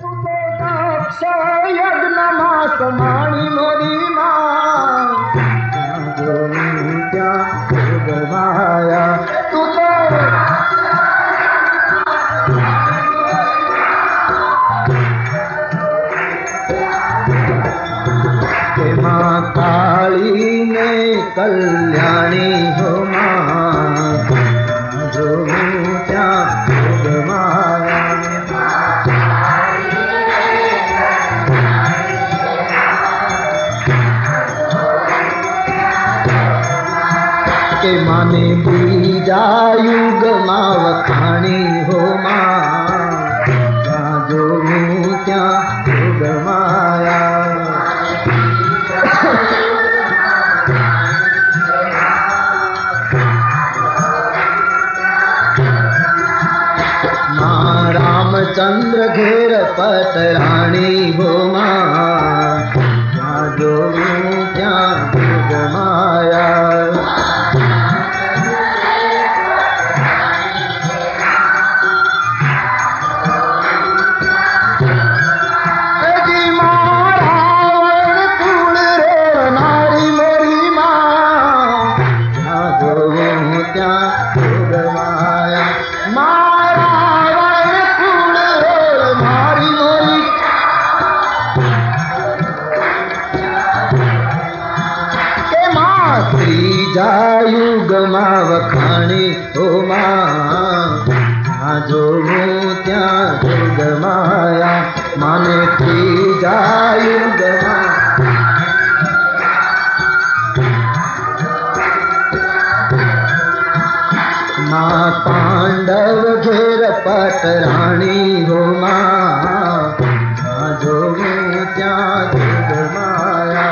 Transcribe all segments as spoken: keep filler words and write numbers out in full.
माणी मोरी माँ क्या गवाया तू तो के माँ काली ने कल्याणी हो माँ जो क्या गवाया के माने बीजायुग मावखाणी हो माँ जो क्या गवाया माँ रामचंद्र घेर पटरानी हो माँ जो क्या गवाया त्रिजायुग मावखाणी हो माँ जो त्या गमाया माने त्रिजायुग माँ पांडव घेर पटरानी हो माँ जो त्या गमाया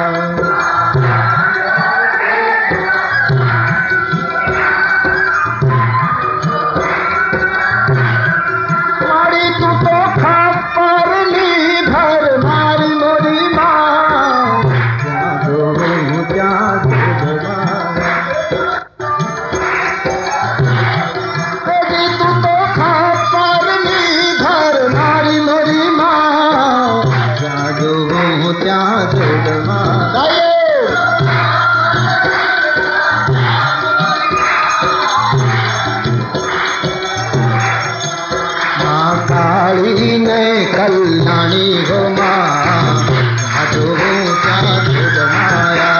काली ने कल्याणी हो माँ जो क्या गवाया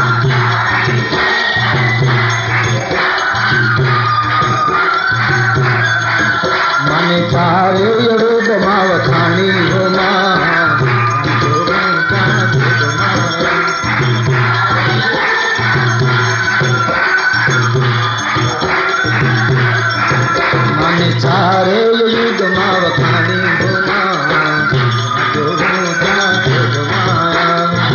मन चारे योग मावखाणी हो माँ जो क्या गवाया मन चारे युग मावखाणी हो माँ जो क्या गवाया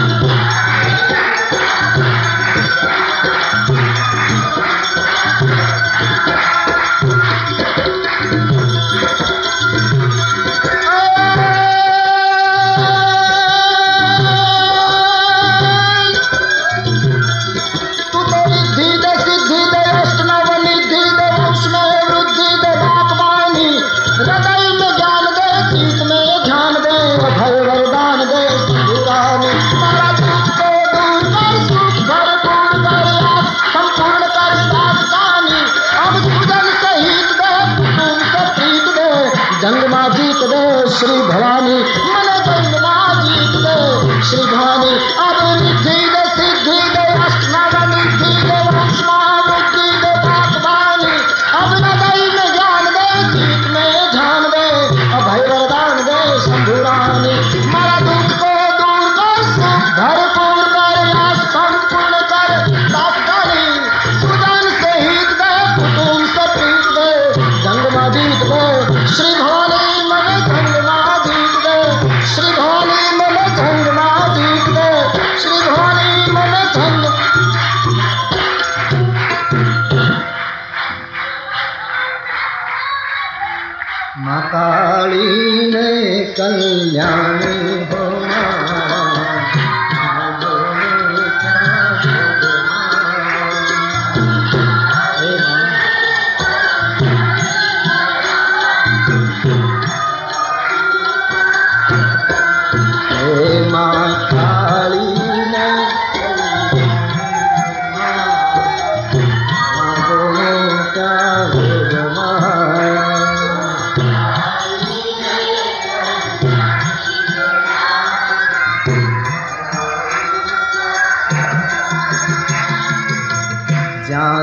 तू तो रिद्धि दे सिद्धि दे अष्टनव निधि दे उष्ण वृद्धि दे बाकवानी हृदय में ज्ञान दे चित में ध्यान दे भय वरदान दे सिद्धुरानी तारा दुख को दूर कर सुख भरपूर कर संपूर्ण कर दास्तानी अब सुजन सहित दे कुटुंब से प्रीत दे जंग माँ जीत दे श्री भवानी मन जंग माँ जीत दे श्री भवानी अब रिद्धि दे सिद्धि दे अष्टनव निधि दे उष्ण वृद्धि दे बाकवानी अब हृदय में ज्ञान दे चित में ध्यान दे अभय वरदान दे शंभुरानी मारा दुख को दूर कर सुख भरपूर कर या संपूर्ण कर दास्तानी सुजन सहित दे कुटुंब से प्रीत दे जंग माँ जीत दे श्री भवानी मन जंग माँ जीत दे श्री भवानी मन जंग माँ जीत दे श्री भवानी मन जंग माँ काली ने कल्याणी हो माँ जो क्या गवाया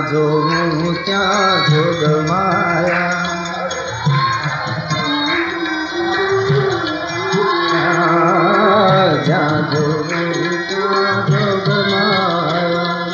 જોઉં ત્યાં જોગ માયા જ્યાં જોઉં ત્યાં જોગ માયા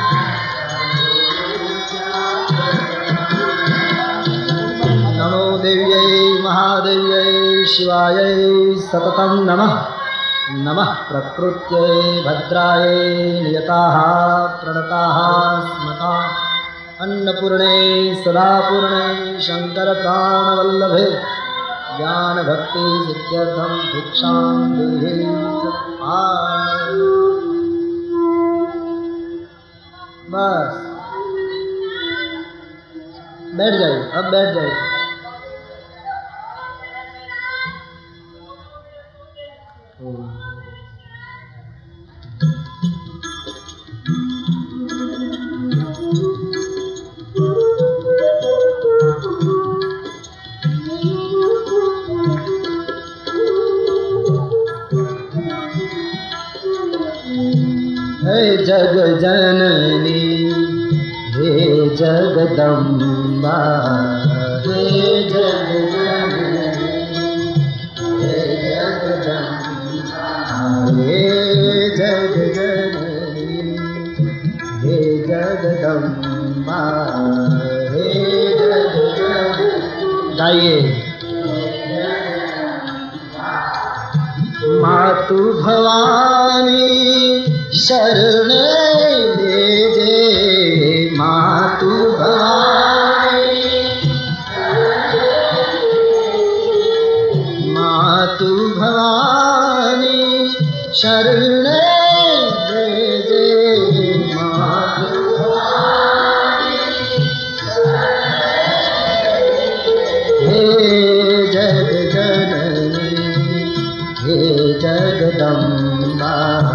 નમો દેવ્યૈ મહાદેવ્યૈ શિવાય સતતં નમઃ नमः प्रकृत्यै भद्रायै नियताः प्रणताः स्मताः अन्नपूर्णे सदापूर्णे शङ्करप्राणवल्लभे ज्ञानभक्ति सिद्ध्यर्थं भिक्षां देहि बस बैठ जाइए अब बैठ जाइए हे जग जननी हे जगदम्बा हे जग जननी हे जगदम्बा हे जग जननी हे जगदम्बा हे जग जननी गाइए मातु भवानी शरणे लेजे मातु भवानी मातु भवानी शरणे लेजे मातु भवानी हे जग जननी हे जगदम्बा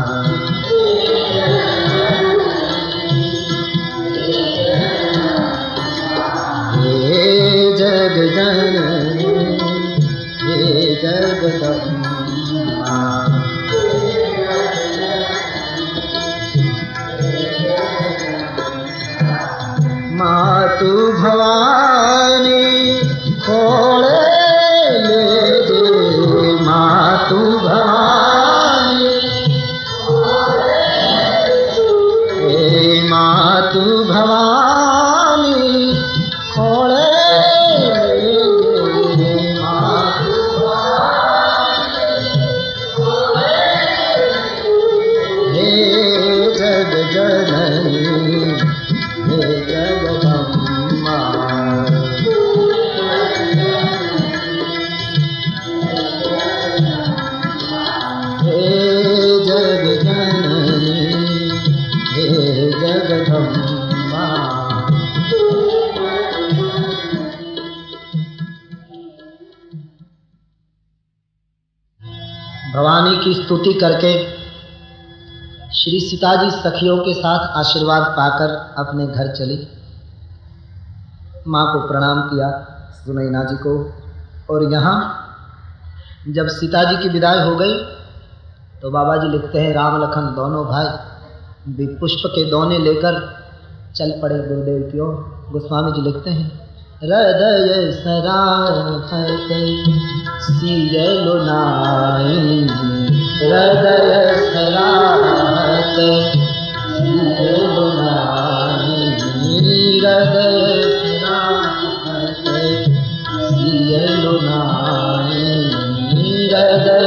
जग जननी हे जगदम्बा मातु भवानी खोले लेजे मातु भवानी हे मातु भवानी खोले भवानी की स्तुति करके श्री सीता जी सखियों के साथ आशीर्वाद पाकर अपने घर चली। माँ को प्रणाम किया, सुनैना जी को। और यहाँ जब सीता जी की विदाई हो गई तो बाबा जी लिखते हैं राम लखन दोनों भाई पुष्प के दोने लेकर चल पड़े गुरुदेव की ओर। गोस्वामी जी लिखते हैं हृदय सराहत सियलो नाई हृदय सराहत सियलो नाई हृदय सराहत सियलो नाई हृदय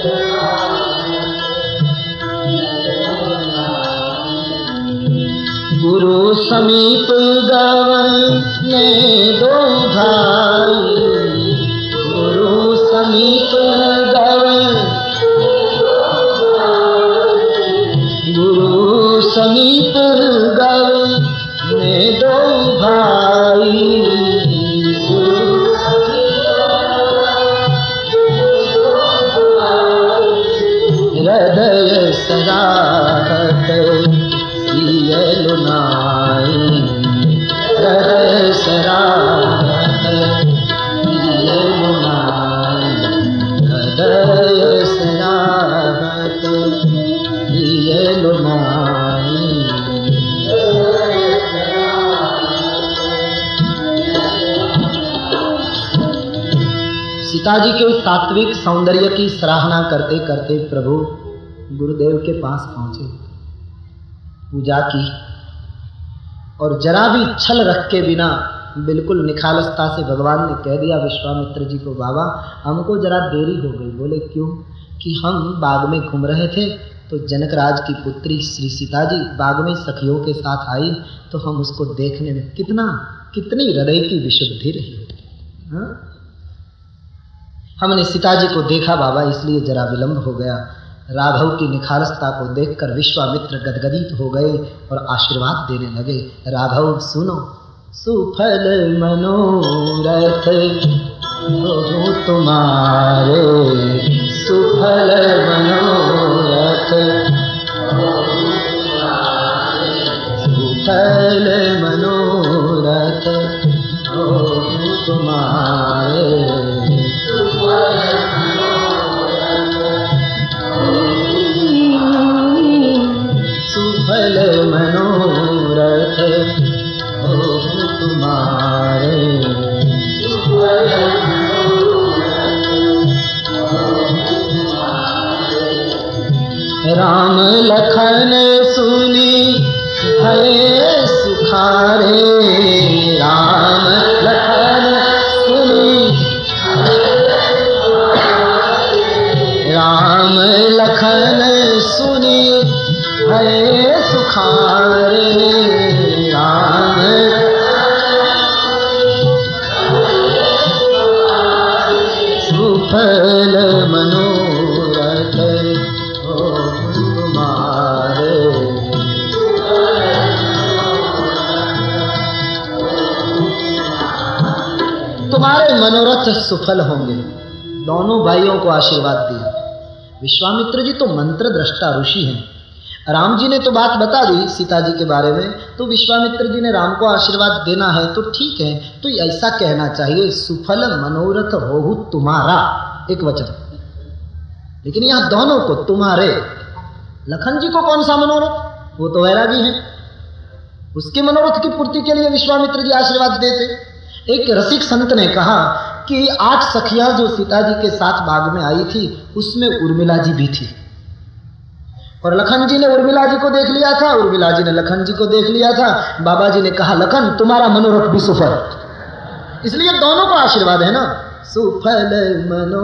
गुरु समीप गवन ने दो भाई गुरु समीप गवन गुरु समीप गवन ने दो भाई हृदय सराहत सियलो नाई हृदय सरा सीता जी के सात्विक सौंदर्य की सराहना करते करते प्रभु गुरुदेव के पास पहुंचे, पूजा की और जरा भी छल रख के बिना बिल्कुल निखालसता से भगवान ने कह दिया विश्वामित्र जी को, बाबा हमको जरा देरी हो गई। बोले क्यों? कि हम बाग में घूम रहे थे तो जनकराज की पुत्री श्री सीता जी बाग में सखियों के साथ आई, तो हम उसको देखने में कितना कितनी हृदय की विशुद्धि रही होगी। हाँ? हमने सीता जी को देखा बाबा, इसलिए जरा विलंब हो गया। राघव की निखालसता को देखकर विश्वामित्र गदगदित हो गए और आशीर्वाद देने लगे। राघव सुनो, सुफल मनोरथ हो तुम्हारे, सुफल मनोरथ, सुफल मनोरथ हो तुम्हारे, सुफल मनोरथ हो तुम्हारे, राम लखन सुनी भये सुखारे, राम लखन सुनी, राम लखन सुनी भये सुखारे, राम सुफल मनोरथ हो तुम्हारे। तुम्हारे मनोरथ सुफल होंगे। दोनों भाइयों को आशीर्वाद दिया। विश्वामित्र जी तो मंत्र दृष्टा ऋषि हैं। राम जी ने तो बात बता दी सीता जी के बारे में, तो विश्वामित्र जी ने राम को आशीर्वाद देना है तो ठीक है, तो ऐसा कहना चाहिए सुफल मनोरथ होहु तुम्हारा, एक वचन। लेकिन यहाँ दोनों को तुम्हारे। लखन जी को कौन सा मनोरथ? वो तो वैरागी हैं, उसके मनोरथ की पूर्ति के लिए विश्वामित्र जी आशीर्वाद देते। एक रसिक संत ने कहा कि आठ सखियां जो सीता जी के साथ बाग में आई थी उसमें उर्मिला जी भी थी, और लखन जी ने उर्मिला जी को देख लिया था, उर्मिला जी ने लखन जी को देख लिया था। बाबा जी ने कहा लखन तुम्हारा मनोरथ भी सुफल, इसलिए दोनों को आशीर्वाद है ना। सुफल मनो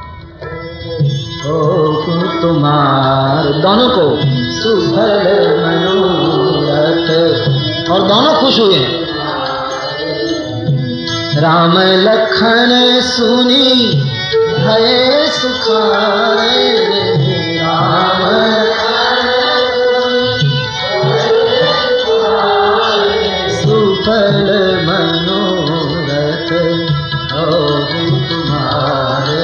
हो तुम्हारे, दोनों को सुफल मनोरथ, और दोनों खुश हुए हैं। राम लखन सुनी भये सुखारे, राम सुफल मनोरथ हो तुम्हारे।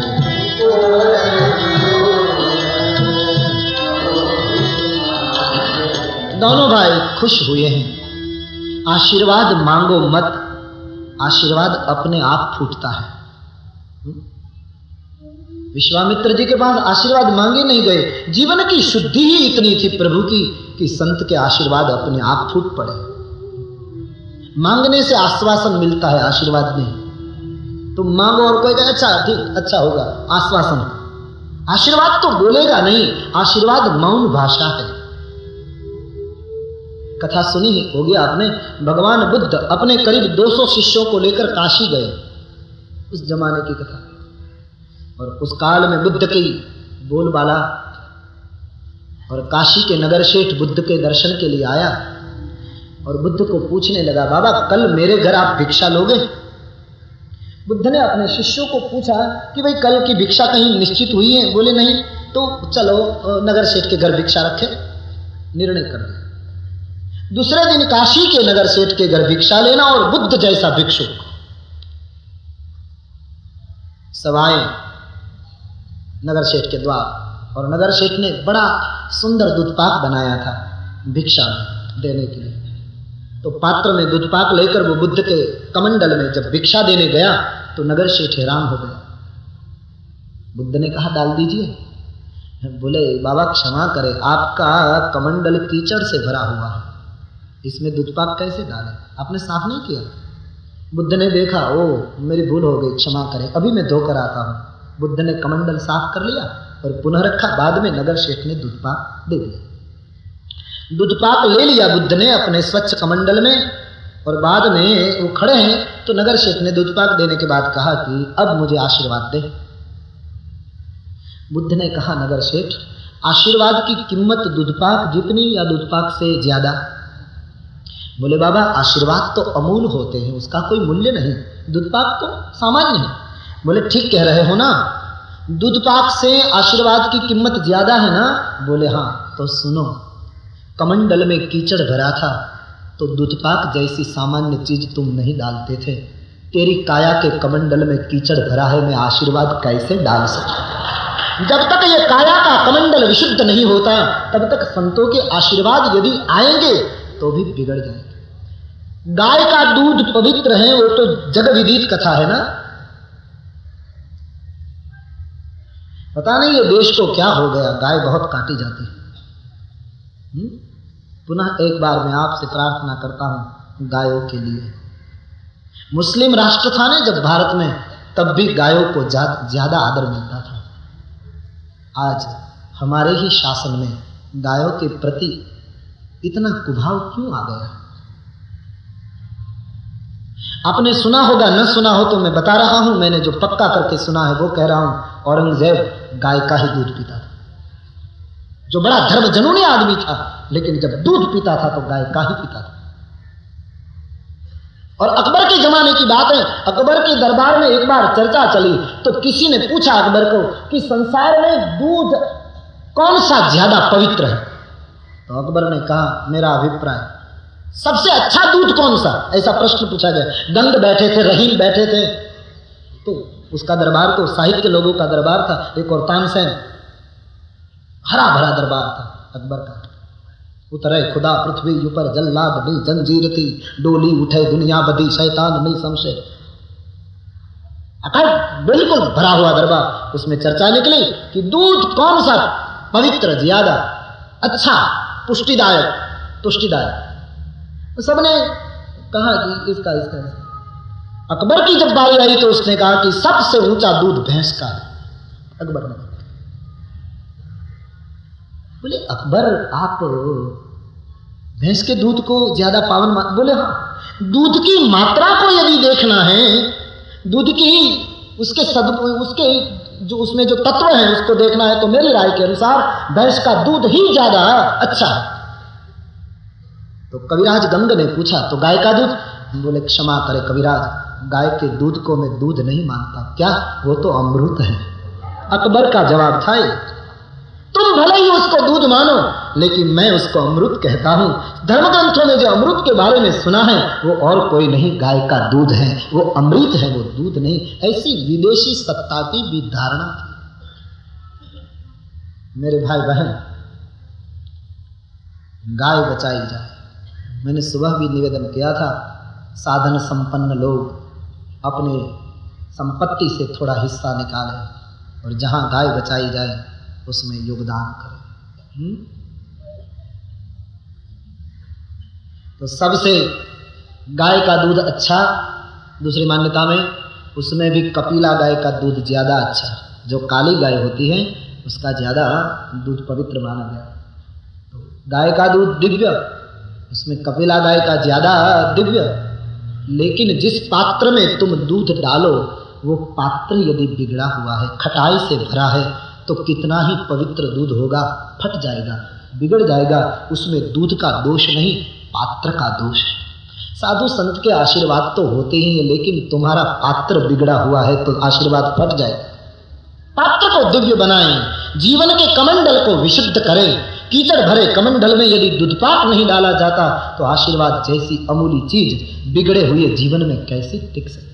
दोनों भाई खुश हुए हैं। आशीर्वाद मांगो मत, आशीर्वाद अपने आप फूटता है। विश्वामित्र जी के पास आशीर्वाद मांगे नहीं गए, जीवन की शुद्धि ही इतनी थी प्रभु की कि संत के आशीर्वाद अपने आप फूट पड़े। मांगने से आश्वासन मिलता है, आशीर्वाद नहीं। तुम मांगो और कोई कहे अच्छा ठीक अच्छा होगा, आश्वासन। आशीर्वाद तो बोलेगा नहीं, आशीर्वाद मौन भाषा है। कथा सुनी ही होगी आपने, भगवान बुद्ध अपने करीब दो सौ शिष्यों को लेकर काशी गए, उस जमाने की कथा। और उस काल में बुद्ध की बोलबाला, और काशी के नगर शेठ बुद्ध के दर्शन के लिए आया और बुद्ध को पूछने लगा, बाबा कल मेरे घर आप भिक्षा लोगे? बुद्ध ने अपने शिष्यों को पूछा कि भाई कल की भिक्षा कहीं निश्चित हुई है? बोले नहीं। तो चलो नगर शेठ के घर भिक्षा रखे, निर्णय कर दिया। दूसरे दिन काशी के नगर सेठ के घर भिक्षा लेना, और बुद्ध जैसा भिक्षुक सवाए नगर सेठ के द्वार, और नगर सेठ ने बड़ा सुंदर दूधपाक बनाया था भिक्षा देने के लिए। तो पात्र में दूधपाक लेकर वो बुद्ध के कमंडल में जब भिक्षा देने गया तो नगर सेठ हैरान हो गया। बुद्ध ने कहा डाल दीजिए। बोले बाबा क्षमा करें, आपका कमंडल कीचड़ से भरा हुआ है, इसमें दूधपाक कैसे डालें? आपने साफ नहीं किया। बुद्ध ने देखा, ओ मेरी भूल हो गई, क्षमा करें, अभी मैं धोकर आता हूँ। बुद्ध ने कमंडल साफ कर लिया और पुनः रखा। बाद में नगर शेठ ने दूधपाक दे दिया। दूधपाक ले लिया बुद्ध ने अपने स्वच्छ कमंडल में, और बाद में वो खड़े हैं तो नगर शेठ ने दूधपाक देने के बाद कहा कि अब मुझे आशीर्वाद दे। बुद्ध ने कहा, नगर शेठ, आशीर्वाद की कीमत दूधपाक जितनी या दूधपाक से ज्यादा? बोले, बाबा आशीर्वाद तो अमूल होते हैं, उसका कोई मूल्य नहीं, दूधपाक तो सामान्य है। बोले, ठीक कह रहे हो ना, दूधपाक से आशीर्वाद की कीमत ज्यादा है ना? बोले, हाँ। तो सुनो, कमंडल में कीचड़ भरा था तो दूधपाक जैसी सामान्य चीज तुम नहीं डालते थे। तेरी काया के कमंडल में कीचड़ भरा है, मैं आशीर्वाद कैसे डाल सकता? जब तक ये काया का कमंडल विशुद्ध नहीं होता तब तक संतों के आशीर्वाद यदि आएंगे तो भी बिगड़ जाएंगे। गाय का दूध पवित्र है, वो तो जग विदित कथा है ना। पता नहीं ये देश को क्या हो गया, गाय बहुत काटी जाती है। पुनः एक बार मैं आपसे प्रार्थना करता हूं गायों के लिए। मुस्लिम राष्ट्र था ना जब भारत में, तब भी गायों को ज्यादा आदर मिलता था। आज हमारे ही शासन में गायों के प्रति इतना कुभाव क्यों आ गया? आपने सुना होगा, न सुना हो तो मैं बता रहा हूं, मैंने जो पक्का करके सुना है वो कह रहा हूं। औरंगजेब गाय का ही दूध पीता था, जो बड़ा धर्म जनूनी आदमी था, लेकिन जब दूध पीता था तो गाय का ही पीता था। और अकबर के जमाने की बात है, अकबर के दरबार में एक बार चर्चा चली तो किसी ने पूछा अकबर को कि संसार में दूध कौन सा ज्यादा पवित्र है? तो अकबर ने कहा, मेरा अभिप्राय सबसे अच्छा दूध कौन सा? ऐसा प्रश्न पूछा गया। गंग बैठे थे, रहीम बैठे थे, तो उसका दरबार तो साहित्य लोगों का दरबार था, एक और तानसेन, हरा भरा दरबार था अकबर का। उतरे खुदा पृथ्वी ऊपर, जल्लाद नहीं जंजीर थी, डोली उठे दुनिया बदी, शैतान नहीं संशय। अकड़ बिल्कुल भरा हुआ दरबार। उसमें चर्चा निकली कि दूध कौन सा पवित्र, ज्यादा अच्छा, पुष्टिदायक, तुष्टिदायक। तो सबने कहा कि इसका इसका इसका। अकबर की जब बारी आई तो उसने कहा कि सबसे ऊंचा दूध भैंस का है। अकबर ने बोले, अकबर आप भैंस के दूध को ज्यादा पावन मान? बोले, हाँ, दूध की मात्रा को यदि देखना है, दूध की उसके सद उसके जो उसमें जो तत्व हैं उसको देखना है, तो मेरी राय के अनुसार भैंस का दूध ही ज्यादा अच्छा है। तो कविराज गंग ने पूछा, तो गाय का दूध? बोले, क्षमा करे कविराज, गाय के दूध को मैं दूध नहीं मानता। क्या? वो तो अमृत है। अकबर का जवाब था, तुम भले ही उसको दूध मानो, लेकिन मैं उसको अमृत कहता हूं। धर्म ग्रंथों में जो अमृत के बारे में सुना है वो और कोई नहीं, गाय का दूध है, वो अमृत है, वो दूध नहीं। ऐसी विदेशी सत्ता की भी धारणा थी। मेरे भाई बहन, गाय बचाई जाए। मैंने सुबह भी निवेदन किया था, साधन संपन्न लोग अपने संपत्ति से थोड़ा हिस्सा निकालें और जहां गाय बचाई जाए उसमें योगदान करें। हुँ? तो सबसे गाय का दूध अच्छा, दूसरी मान्यता में उसमें भी कपिला गाय का दूध ज्यादा अच्छा। जो काली गाय होती है उसका ज्यादा दूध पवित्र माना गया। तो गाय का दूध दिव्य, उसमें कपिला गाय का ज्यादा दिव्य। लेकिन जिस पात्र में तुम दूध डालो वो पात्र यदि बिगड़ा हुआ है, खटाई से भरा है, तो कितना ही पवित्र दूध होगा, फट जाएगा, बिगड़ जाएगा। उसमें दूध का दोष नहीं, पात्र का दोष है। साधु संत के आशीर्वाद तो होते ही हैं, लेकिन तुम्हारा पात्र बिगड़ा हुआ है तो आशीर्वाद फट जाएगा। पात्र को दिव्य बनाएं, जीवन के कमंडल को विशुद्ध करें। कीचड़ भरे कमंडल में यदि दूधपाक नहीं डाला जाता तो आशीर्वाद जैसी अमूल्य चीज बिगड़े हुए जीवन में कैसे टिक सकती?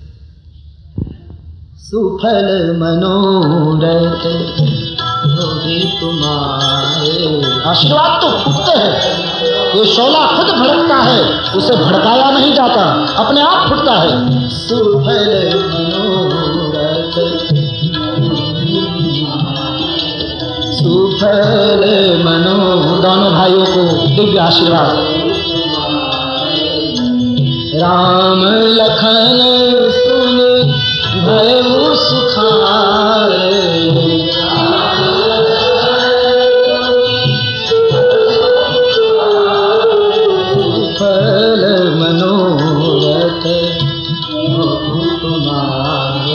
सुफल मनोरथ होगी तुम्हारे। आशीर्वाद तो फूटते हैं, ये शोला खुद भड़कता है, उसे भड़काया नहीं जाता, अपने आप फूटता है। सुफल मनोरथ, सुफल मनो, दोनों भाइयों को दिव्य आशीर्वाद। राम लखन सुन भयउ सुखारे, फल मनोरथ तुम्हारे।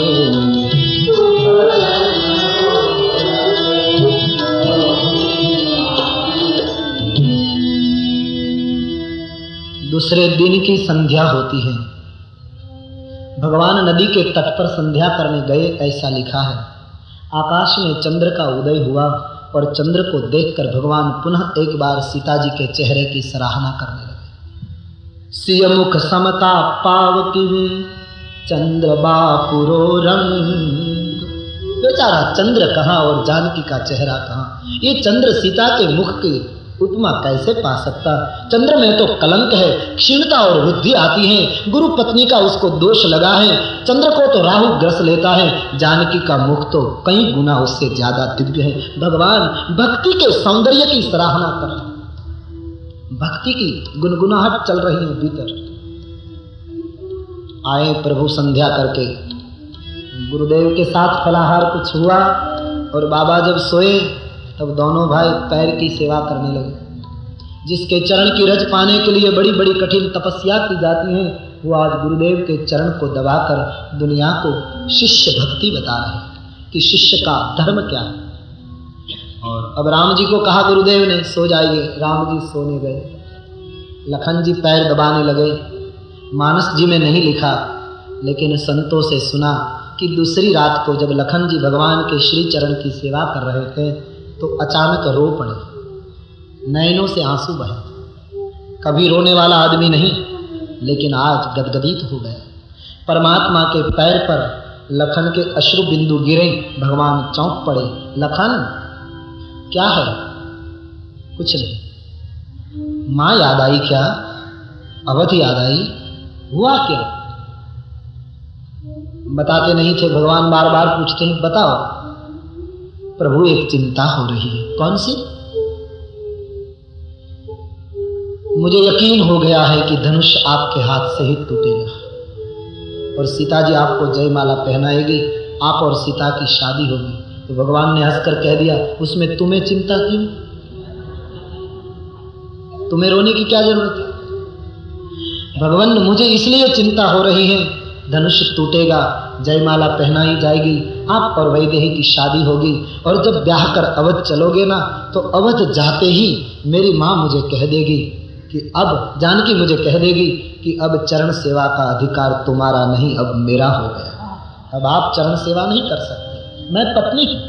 दूसरे दिन की संध्या होती है। भगवान नदी के तट पर संध्या करने गए ऐसा लिखा है। आकाश में चंद्र का उदय हुआ और चंद्र को देखकर भगवान पुनः एक बार सीता जी के चेहरे की सराहना करने लगे। सिय मुख समता पावकी चंद्र बापुरो रंग। बेचारा चंद्र कहाँ और जानकी का चेहरा कहाँ। ये चंद्र सीता के मुख की उपमा कैसे पा सकता। चंद्र में तो कलंक है, क्षीणता और वृद्धि आती है, गुरु पत्नी का उसको दोष लगा है। चंद्र को तो राहु ग्रस लेता है, जानकी का मुख तो कई गुना उससे ज्यादा दिव्य है। भगवान भक्ति के सौंदर्य की सराहना कर, भक्ति की गुनगुनाहट चल रही है भीतर। आए प्रभु संध्या करके, गुरुदेव के साथ फलाहार कुछ हुआ और बाबा जब सोए तब दोनों भाई पैर की सेवा करने लगे। जिसके चरण की रज पाने के लिए बड़ी बड़ी कठिन तपस्या की जाती है, वो आज गुरुदेव के चरण को दबाकर दुनिया को शिष्य भक्ति बता रहे हैं कि शिष्य का धर्म क्या है। और अब राम जी को कहा गुरुदेव ने सो जाइए, राम जी सोने गए। लखन जी पैर दबाने लगे। मानस जी में नहीं लिखा, लेकिन संतों से सुना कि दूसरी रात को जब लखन जी भगवान के श्री चरण की सेवा कर रहे थे तो अचानक रो पड़े, नैनों से आंसू बहे। कभी रोने वाला आदमी नहीं, लेकिन आज गदगदित हो गया। परमात्मा के पैर पर लखन के अश्रु बिंदु गिरे, भगवान चौंक पड़े। लखन क्या है? कुछ नहीं। माँ याद आई क्या? अवध याद आई? हुआ क्या? बताते नहीं थे। भगवान बार बार पूछते हैं बताओ। प्रभु एक चिंता हो रही है। कौन सी? मुझे यकीन हो गया है कि धनुष आपके हाथ से ही टूटेगा और सीता जी आपको जयमाला पहनाएगी, आप और सीता की शादी होगी। तो भगवान ने हंसकर कह दिया, उसमें तुम्हें चिंता क्यों? तुम्हें रोने की क्या जरूरत है? भगवान मुझे इसलिए चिंता हो रही है, धनुष टूटेगा, जयमाला पहनाई जाएगी, आप और वैदेही की शादी होगी, और जब ब्याह कर अवध चलोगे ना तो अवध जाते ही मेरी माँ मुझे कह देगी कि अब जानकी मुझे कह देगी कि अब चरण सेवा का अधिकार तुम्हारा नहीं, अब मेरा हो गया। अब आप चरण सेवा नहीं कर सकते, मैं पत्नी हूँ।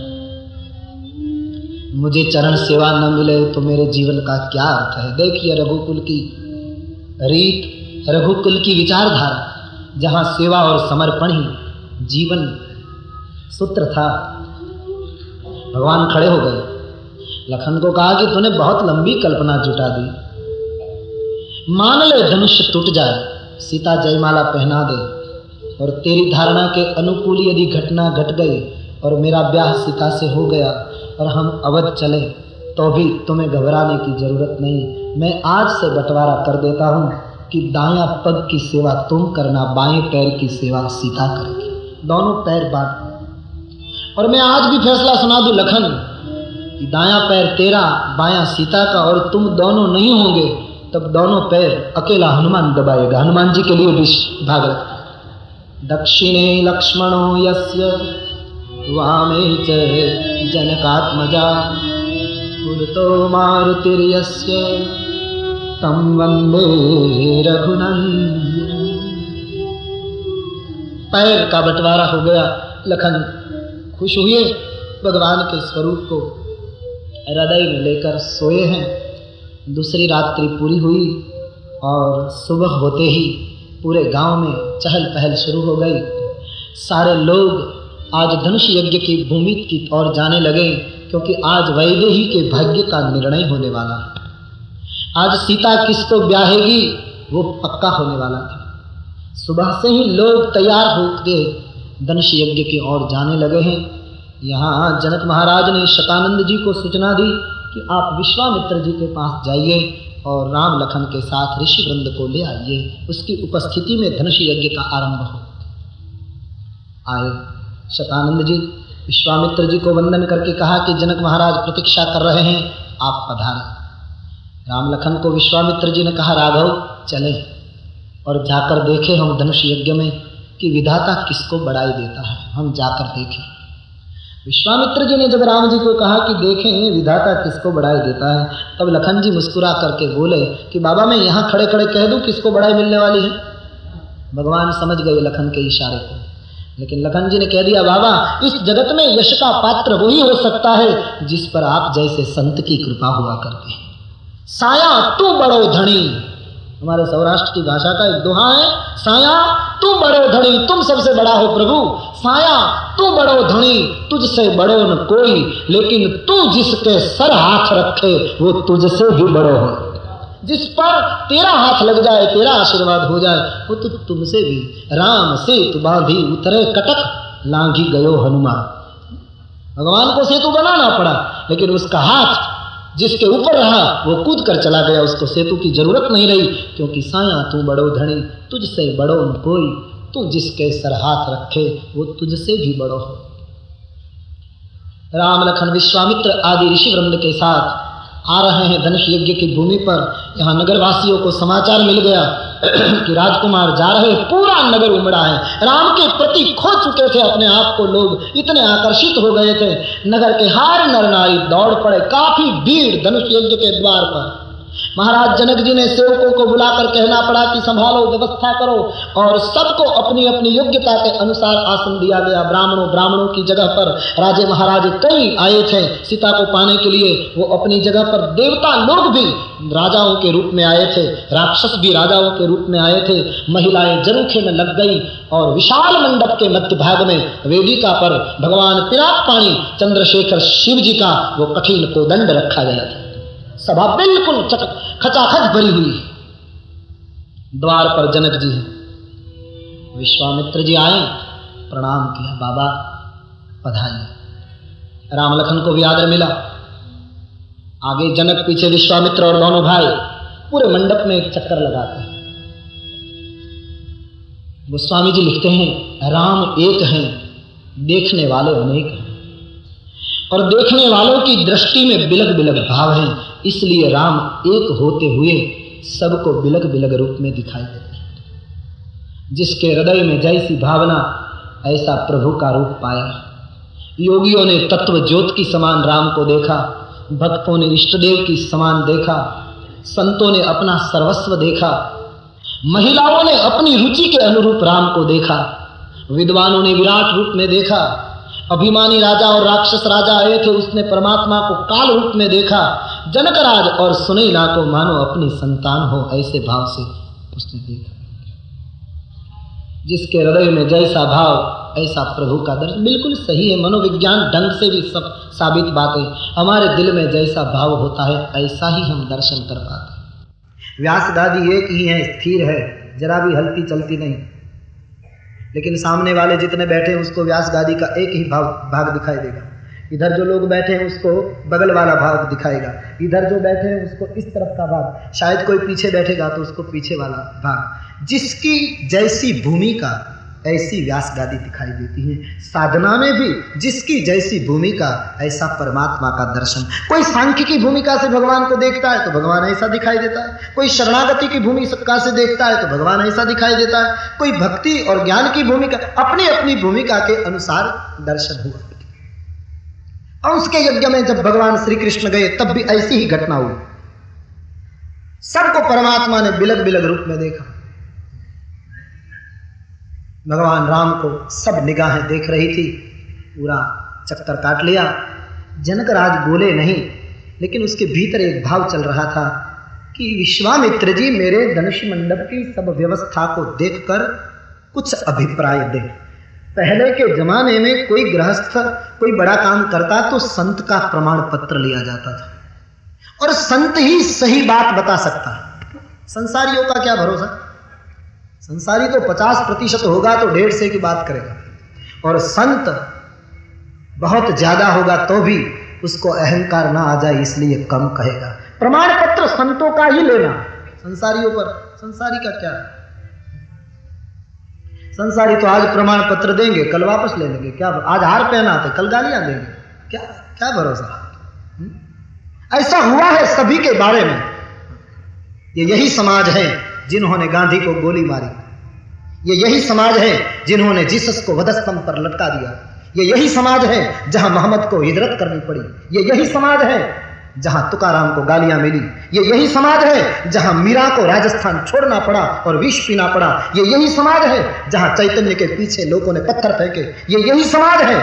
मुझे चरण सेवा न मिले तो मेरे जीवन का क्या अर्थ है? देखिए रघुकुल की रीत, रघुकुल की विचारधारा, जहाँ सेवा और समर्पण ही जीवन सूत्र था। भगवान खड़े हो गए। लखन को कहा कि तूने बहुत लंबी कल्पना जुटा दी। मान ले धनुष टूट जाए, सीता जयमाला पहना दे, और तेरी धारणा के अनुकूल यदि घटना घट गई और मेरा ब्याह सीता से हो गया और हम अवध चले, तो भी तुम्हें घबराने की जरूरत नहीं। मैं आज से बंटवारा कर देता हूँ कि दायां पग की सेवा तुम करना, बाएं पैर की सेवा सीता करेगी। दोनों पैर बांट। और मैं आज भी फैसला सुना दूं लखन कि दायां पैर तेरा, बायां सीता का, और तुम दोनों नहीं होंगे तब दोनों पैर अकेला हनुमान दबाएगा। हनुमान जी के लिए भी भागवत। दक्षिणे लक्ष्मणो यस्य वामे च जनकात्मजा पुरतो मारुतिर्यस्य तम वंदे रघुनंदन। पैर का बंटवारा हो गया। लखन खुश हुए, भगवान के स्वरूप को हृदय में लेकर सोए हैं। दूसरी रात्रि पूरी हुई और सुबह होते ही पूरे गांव में चहल पहल शुरू हो गई। सारे लोग आज धनुष यज्ञ की भूमि की ओर जाने लगे, क्योंकि आज वैदेही के भाग्य का निर्णय होने वाला है। आज सीता किसको ब्याहेगी वो पक्का होने वाला था। सुबह से ही लोग तैयार होकर धनुष यज्ञ की ओर जाने लगे हैं। यहाँ जनक महाराज ने शतानंद जी को सूचना दी कि आप विश्वामित्र जी के पास जाइए और राम लखन के साथ ऋषि वृंद को ले आइए, उसकी उपस्थिति में धनुष यज्ञ का आरंभ हो। आए शतानंद जी, विश्वामित्र जी को वंदन करके कहा कि जनक महाराज प्रतीक्षा कर रहे हैं, आप पधारें। राम लखन को विश्वामित्र जी ने कहा, राघव चले और जाकर देखें हम धनुष यज्ञ में कि विधाता किसको बढ़ाई देता है, हम जाकर देखें। विश्वामित्र जी ने जब राम जी को कहा कि देखें विधाता किसको बढ़ाई देता है, तब लखन जी मुस्कुरा करके बोले कि बाबा मैं यहाँ खड़े खड़े कह दूँ किसको बढ़ाई मिलने वाली है। भगवान समझ गए लखन के इशारे को, लेकिन लखन जी ने कह दिया, बाबा इस जगत में यश का पात्र वही हो सकता है जिस पर आप जैसे संत की कृपा हुआ करती है। साया तू बड़ो धनी, हमारे सौराष्ट्र की भाषा का एक दोहा है, साया तू बड़ो धनी, तुम सबसे बड़ा हो प्रभु। साया तू बड़ो धनी, तुझसे बड़ो न कोई, लेकिन तू जिसके सर हाथ रखे वो तुझसे भी बड़ो हो। जिस पर तेरा हाथ लग जाए, तेरा आशीर्वाद हो जाए, वो तो तुमसे भी। राम सेतु बांधी उतरे कटक, लांघी गयो हनुमान। भगवान को सेतु बनाना पड़ा, लेकिन उसका हाथ जिसके ऊपर रहा वो कूद कर चला गया, उसको सेतु की जरूरत नहीं रही, क्योंकि साया तू बड़ो धनी, तुझसे बड़ो न कोई, तू जिसके सर हाथ रखे वो तुझसे भी बड़ो हो। राम लखन विश्वामित्र आदि ऋषि वृंद के साथ आ रहे हैं धनुष यज्ञ की भूमि पर। यहाँ नगरवासियों को समाचार मिल गया कि राजकुमार जा रहे, पूरा नगर उमड़ा है। राम के प्रति खो चुके थे अपने आप को लोग, इतने आकर्षित हो गए थे। नगर के हार नर नारी दौड़ पड़े, काफी भीड़ धनुष यज्ञ के द्वार पर। महाराज जनक जी ने सेवकों को बुलाकर कहना पड़ा कि संभालो, व्यवस्था करो, और सबको अपनी अपनी योग्यता के अनुसार आसन दिया गया। ब्राह्मणों ब्राह्मणों की जगह पर राजे महाराजे कई आए थे सीता को पाने के लिए, वो अपनी जगह पर। देवता लोग भी राजाओं के रूप में आए थे, राक्षस भी राजाओं के रूप में आए थे। महिलाएं जरूखे में लग गई और विशाल मंडप के मध्य भाग में वेदिका पर भगवान पिनाक पाणी चंद्रशेखर शिव जी का वो कठिन कोदंड रखा गया था। सभा बिल्कुल खचाखच भरी हुई। द्वार पर जनक जी हैं। विश्वामित्र जी आए, प्रणाम किया, बाबा पधारिए। राम लखन को भी आदर मिला। आगे जनक, पीछे विश्वामित्र और दोनों भाई पूरे मंडप में एक चक्कर लगाते हैं। गोस्वामी जी लिखते हैं, राम एक हैं, देखने वाले अनेक हैं, और देखने वालों की दृष्टि में बिलग बिलग भाव हैं, इसलिए राम एक होते हुए सबको बिलग बिलग रूप में दिखाई देते हैं। जिसके हृदय में जैसी भावना, ऐसा प्रभु का रूप पाया। योगियों ने तत्व ज्योत की समान राम को देखा, भक्तों ने इष्टदेव की समान देखा, संतों ने अपना सर्वस्व देखा, महिलाओं ने अपनी रुचि के अनुरूप राम को देखा, विद्वानों ने विराट रूप में देखा। अभिमानी राजा और राक्षस राजा आए थे, उसने परमात्मा को काल रूप में देखा। जनकराज और सुनैना को मानो अपनी संतान हो, ऐसे भाव से उसने देखा। जिसके हृदय में जैसा भाव, ऐसा प्रभु का दर्शन। बिल्कुल सही है, मनोविज्ञान ढंग से भी सब साबित बात है। हमारे दिल में जैसा भाव होता है, ऐसा ही हम दर्शन कर पाते हैं। व्यास दादी एक ही है, स्थिर है, जरा भी हलती चलती नहीं, लेकिन सामने वाले जितने बैठे हैं उसको व्यास गादी का एक ही भाव भाग दिखाई देगा। इधर जो लोग बैठे हैं उसको बगल वाला भाग दिखाएगा, इधर जो बैठे हैं उसको इस तरफ का भाग, शायद कोई पीछे बैठेगा तो उसको पीछे वाला भाग। जिसकी जैसी भूमिका ऐसी व्यास गादी दिखाई देती है। साधना में भी जिसकी जैसी भूमिका ऐसा परमात्मा का दर्शन। कोई सांख्य की भूमिका से भगवान को देखता है तो भगवान ऐसा दिखाई देता है, कोई शरणागति की भूमिका से देखता है तो भगवान ऐसा दिखाई देता है, कोई भक्ति और ज्ञान की भूमिका, अपनी अपनी भूमिका के अनुसार दर्शन हुआ। और उसके यज्ञ में जब भगवान श्री कृष्ण गए तब भी ऐसी ही घटना हुई। सबको परमात्मा ने बिलग बिलग रूप में देखा। भगवान राम को सब निगाहें देख रही थी, पूरा चक्कर काट लिया। जनकराज बोले नहीं, लेकिन उसके भीतर एक भाव चल रहा था कि विश्वामित्र जी मेरे धनुष मंडप की सब व्यवस्था को देखकर कुछ अभिप्राय दें। पहले के जमाने में कोई गृहस्थ कोई बड़ा काम करता तो संत का प्रमाण पत्र लिया जाता था, और संत ही सही बात बता सकता है। संसारियों का क्या भरोसा, संसारी तो पचास प्रतिशत होगा तो डेढ़ से की बात करेगा, और संत बहुत ज्यादा होगा तो भी उसको अहंकार ना आ जाए इसलिए कम कहेगा। प्रमाण पत्र संतों का ही लेना, संसारियों पर, संसारी का क्या? संसारी तो आज प्रमाण पत्र देंगे कल वापस ले लेंगे, क्या आज हार पहना थे कल गालियां देंगे, क्या क्या भरोसा? हुँ? ऐसा हुआ है सभी के बारे में। ये यही समाज है जिन्होंने गांधी को गोली मारी, ये यही समाज है जिन्होंने जीसस को वधस्तंभ पर लटका दिया, ये यही समाज है जहां मोहम्मद को हिजरत करनी पड़ी, ये यही समाज है जहां तुकाराम को गालियां मिली, ये यही समाज है जहां मीरा को राजस्थान छोड़ना पड़ा और विष पीना पड़ा, ये यही समाज है जहां चैतन्य के पीछे लोगों ने पत्थर फेंके, ये यही समाज है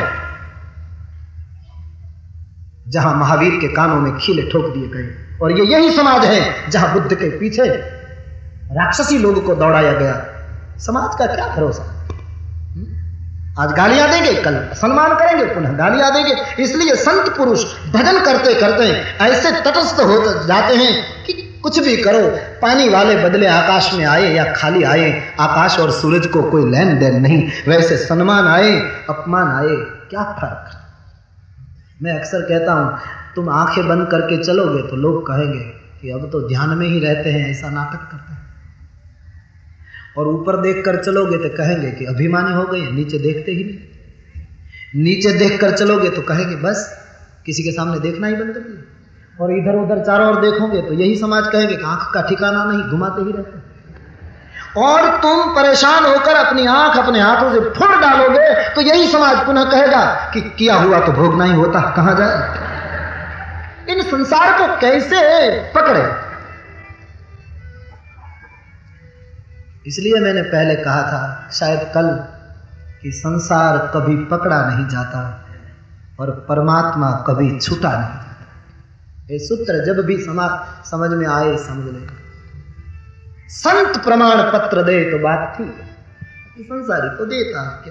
जहां महावीर के कानों में खीले ठोक दिए गए, और ये यही समाज है जहां बुद्ध के पीछे राक्षसी लोगों को दौड़ाया गया। समाज का क्या भरोसा? आज गालियां देंगे कल सम्मान करेंगे, पुनः गालियां देंगे। इसलिए संत पुरुष भजन करते करते ऐसे तटस्थ हो जाते हैं कि कुछ भी करो, पानी वाले बदले आकाश में आए या खाली आए, आकाश और सूरज को कोई लेन देन नहीं। वैसे सम्मान आए अपमान आए, क्या फर्क? मैं अक्सर कहता हूं, तुम आंखें बंद करके चलोगे तो लोग कहेंगे कि अब तो ध्यान में ही रहते हैं, ऐसा नाटक करते हैं, और ऊपर देखकर चलोगे तो कहेंगे कि अभिमानी हो गए, नीचे देखते ही नहीं। नीचे देखकर चलोगे तो कहेंगे बस किसी के सामने देखना ही बंद कर दिया, और इधर उधर चारों ओर देखोगे तो यही समाज कहेंगे कि आंख का ठिकाना नहीं, घुमाते ही रहते। और तुम परेशान होकर अपनी आंख अपने हाथों से फोड़ डालोगे तो यही समाज पुनः कहेगा कि किया हुआ तो भोगना ही होता, कहां जाए। इन संसार को कैसे पकड़े? इसलिए मैंने पहले कहा था शायद कल कि संसार कभी पकड़ा नहीं जाता और परमात्मा कभी छूटा नहीं जाता। ये सूत्र जब भी समा समझ में आए समझ ले। संत प्रमाण पत्र दे तो बात थी, संसारी तो देता क्या?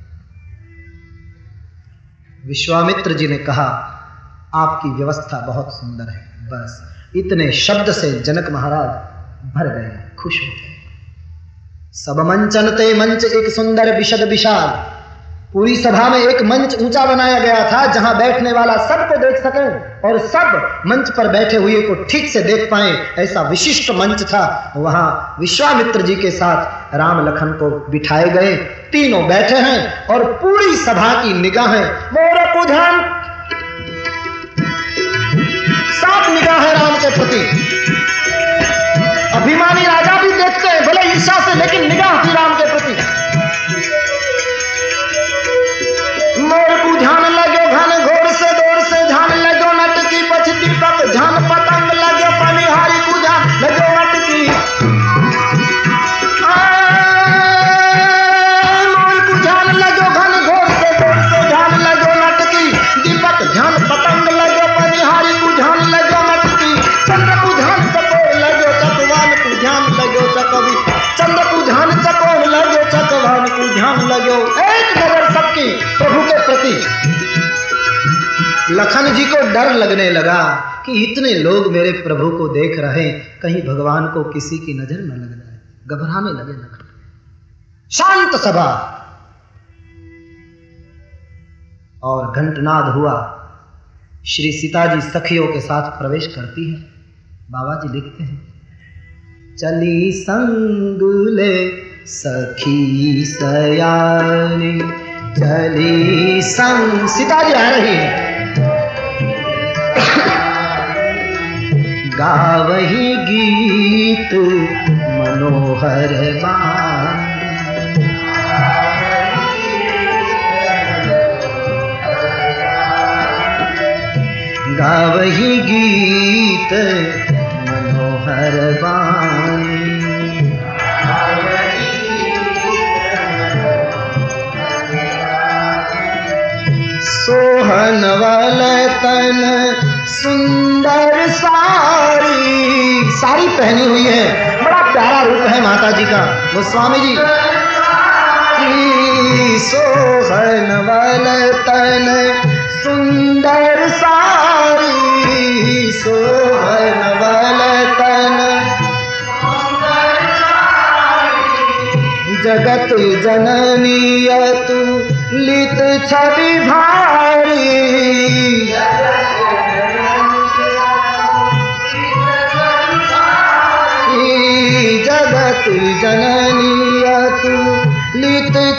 विश्वामित्र जी ने कहा आपकी व्यवस्था बहुत सुंदर है, बस इतने शब्द से जनक महाराज भर गए, खुश हो गए। सब मंचन ते मंच एक सुंदर विशद विशाल, पूरी सभा में एक मंच ऊंचा बनाया गया था जहां बैठने वाला सबको देख सके और सब मंच पर बैठे हुए को ठीक से देख पाए, ऐसा विशिष्ट मंच था। वहां विश्वामित्र जी के साथ राम लखन को बिठाए गए, तीनों बैठे हैं और पूरी सभा की निगाहें मोर को ध्यान, साफ निगाह है राम के प्रति। अभिमानी राजा भी देखते हैं भले ईर्ष्या से, लेकिन निगाह थी राम के प्रति। मोर को ध्यान लगे घन घोर से दूर से ध्यान लगो नटकी पछ दीपक ध्यान पतंग लगे पनिहारी को ध्यान लगो नटकी। मोर को ध्यान लगो घन घोर से दूर से ध्यान लगो नटकी दीपक ध्यान पतंग लगे पनिहारी को ध्यान लगो नटकी। चंद्र को ध्यान चकोर लगो चकवान को ध्यान लगो चकवी, चंद्र को ध्यान चकोर लगो चकवान को ध्यान लगो। एक नजर सबकी प्रभु के प्रति। लखन जी को डर लगने लगा कि इतने लोग मेरे प्रभु को देख रहे, कहीं भगवान को किसी की नजर न लग जाए। घबराने लगे लखन। शांत सभा और घंटनाद हुआ। श्री सीता जी सखियों के साथ प्रवेश करती है। बाबा जी लिखते हैं, चली संग ले सखी सयानी, चली संग। सीता जी आ रही है। गावही गीत मनोहर बान, गावही गीत मनोहर बानी। सोहन वाल तन सुंदर साड़ी, साड़ी पहनी हुई है, बड़ा प्यारा रूप है माता जी का। वो स्वामी जी सोहन वाल तन सुंदर साड़ी, सोहन वाल तन जगत जननी तू लित छवि भारी,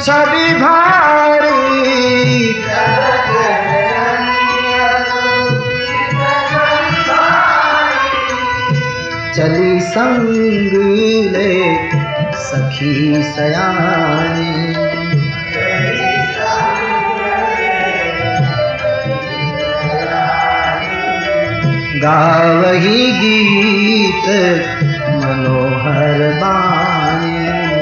छवि भारी, चली संग ले सखी सयानी, गावही गीत मनोहर बानी।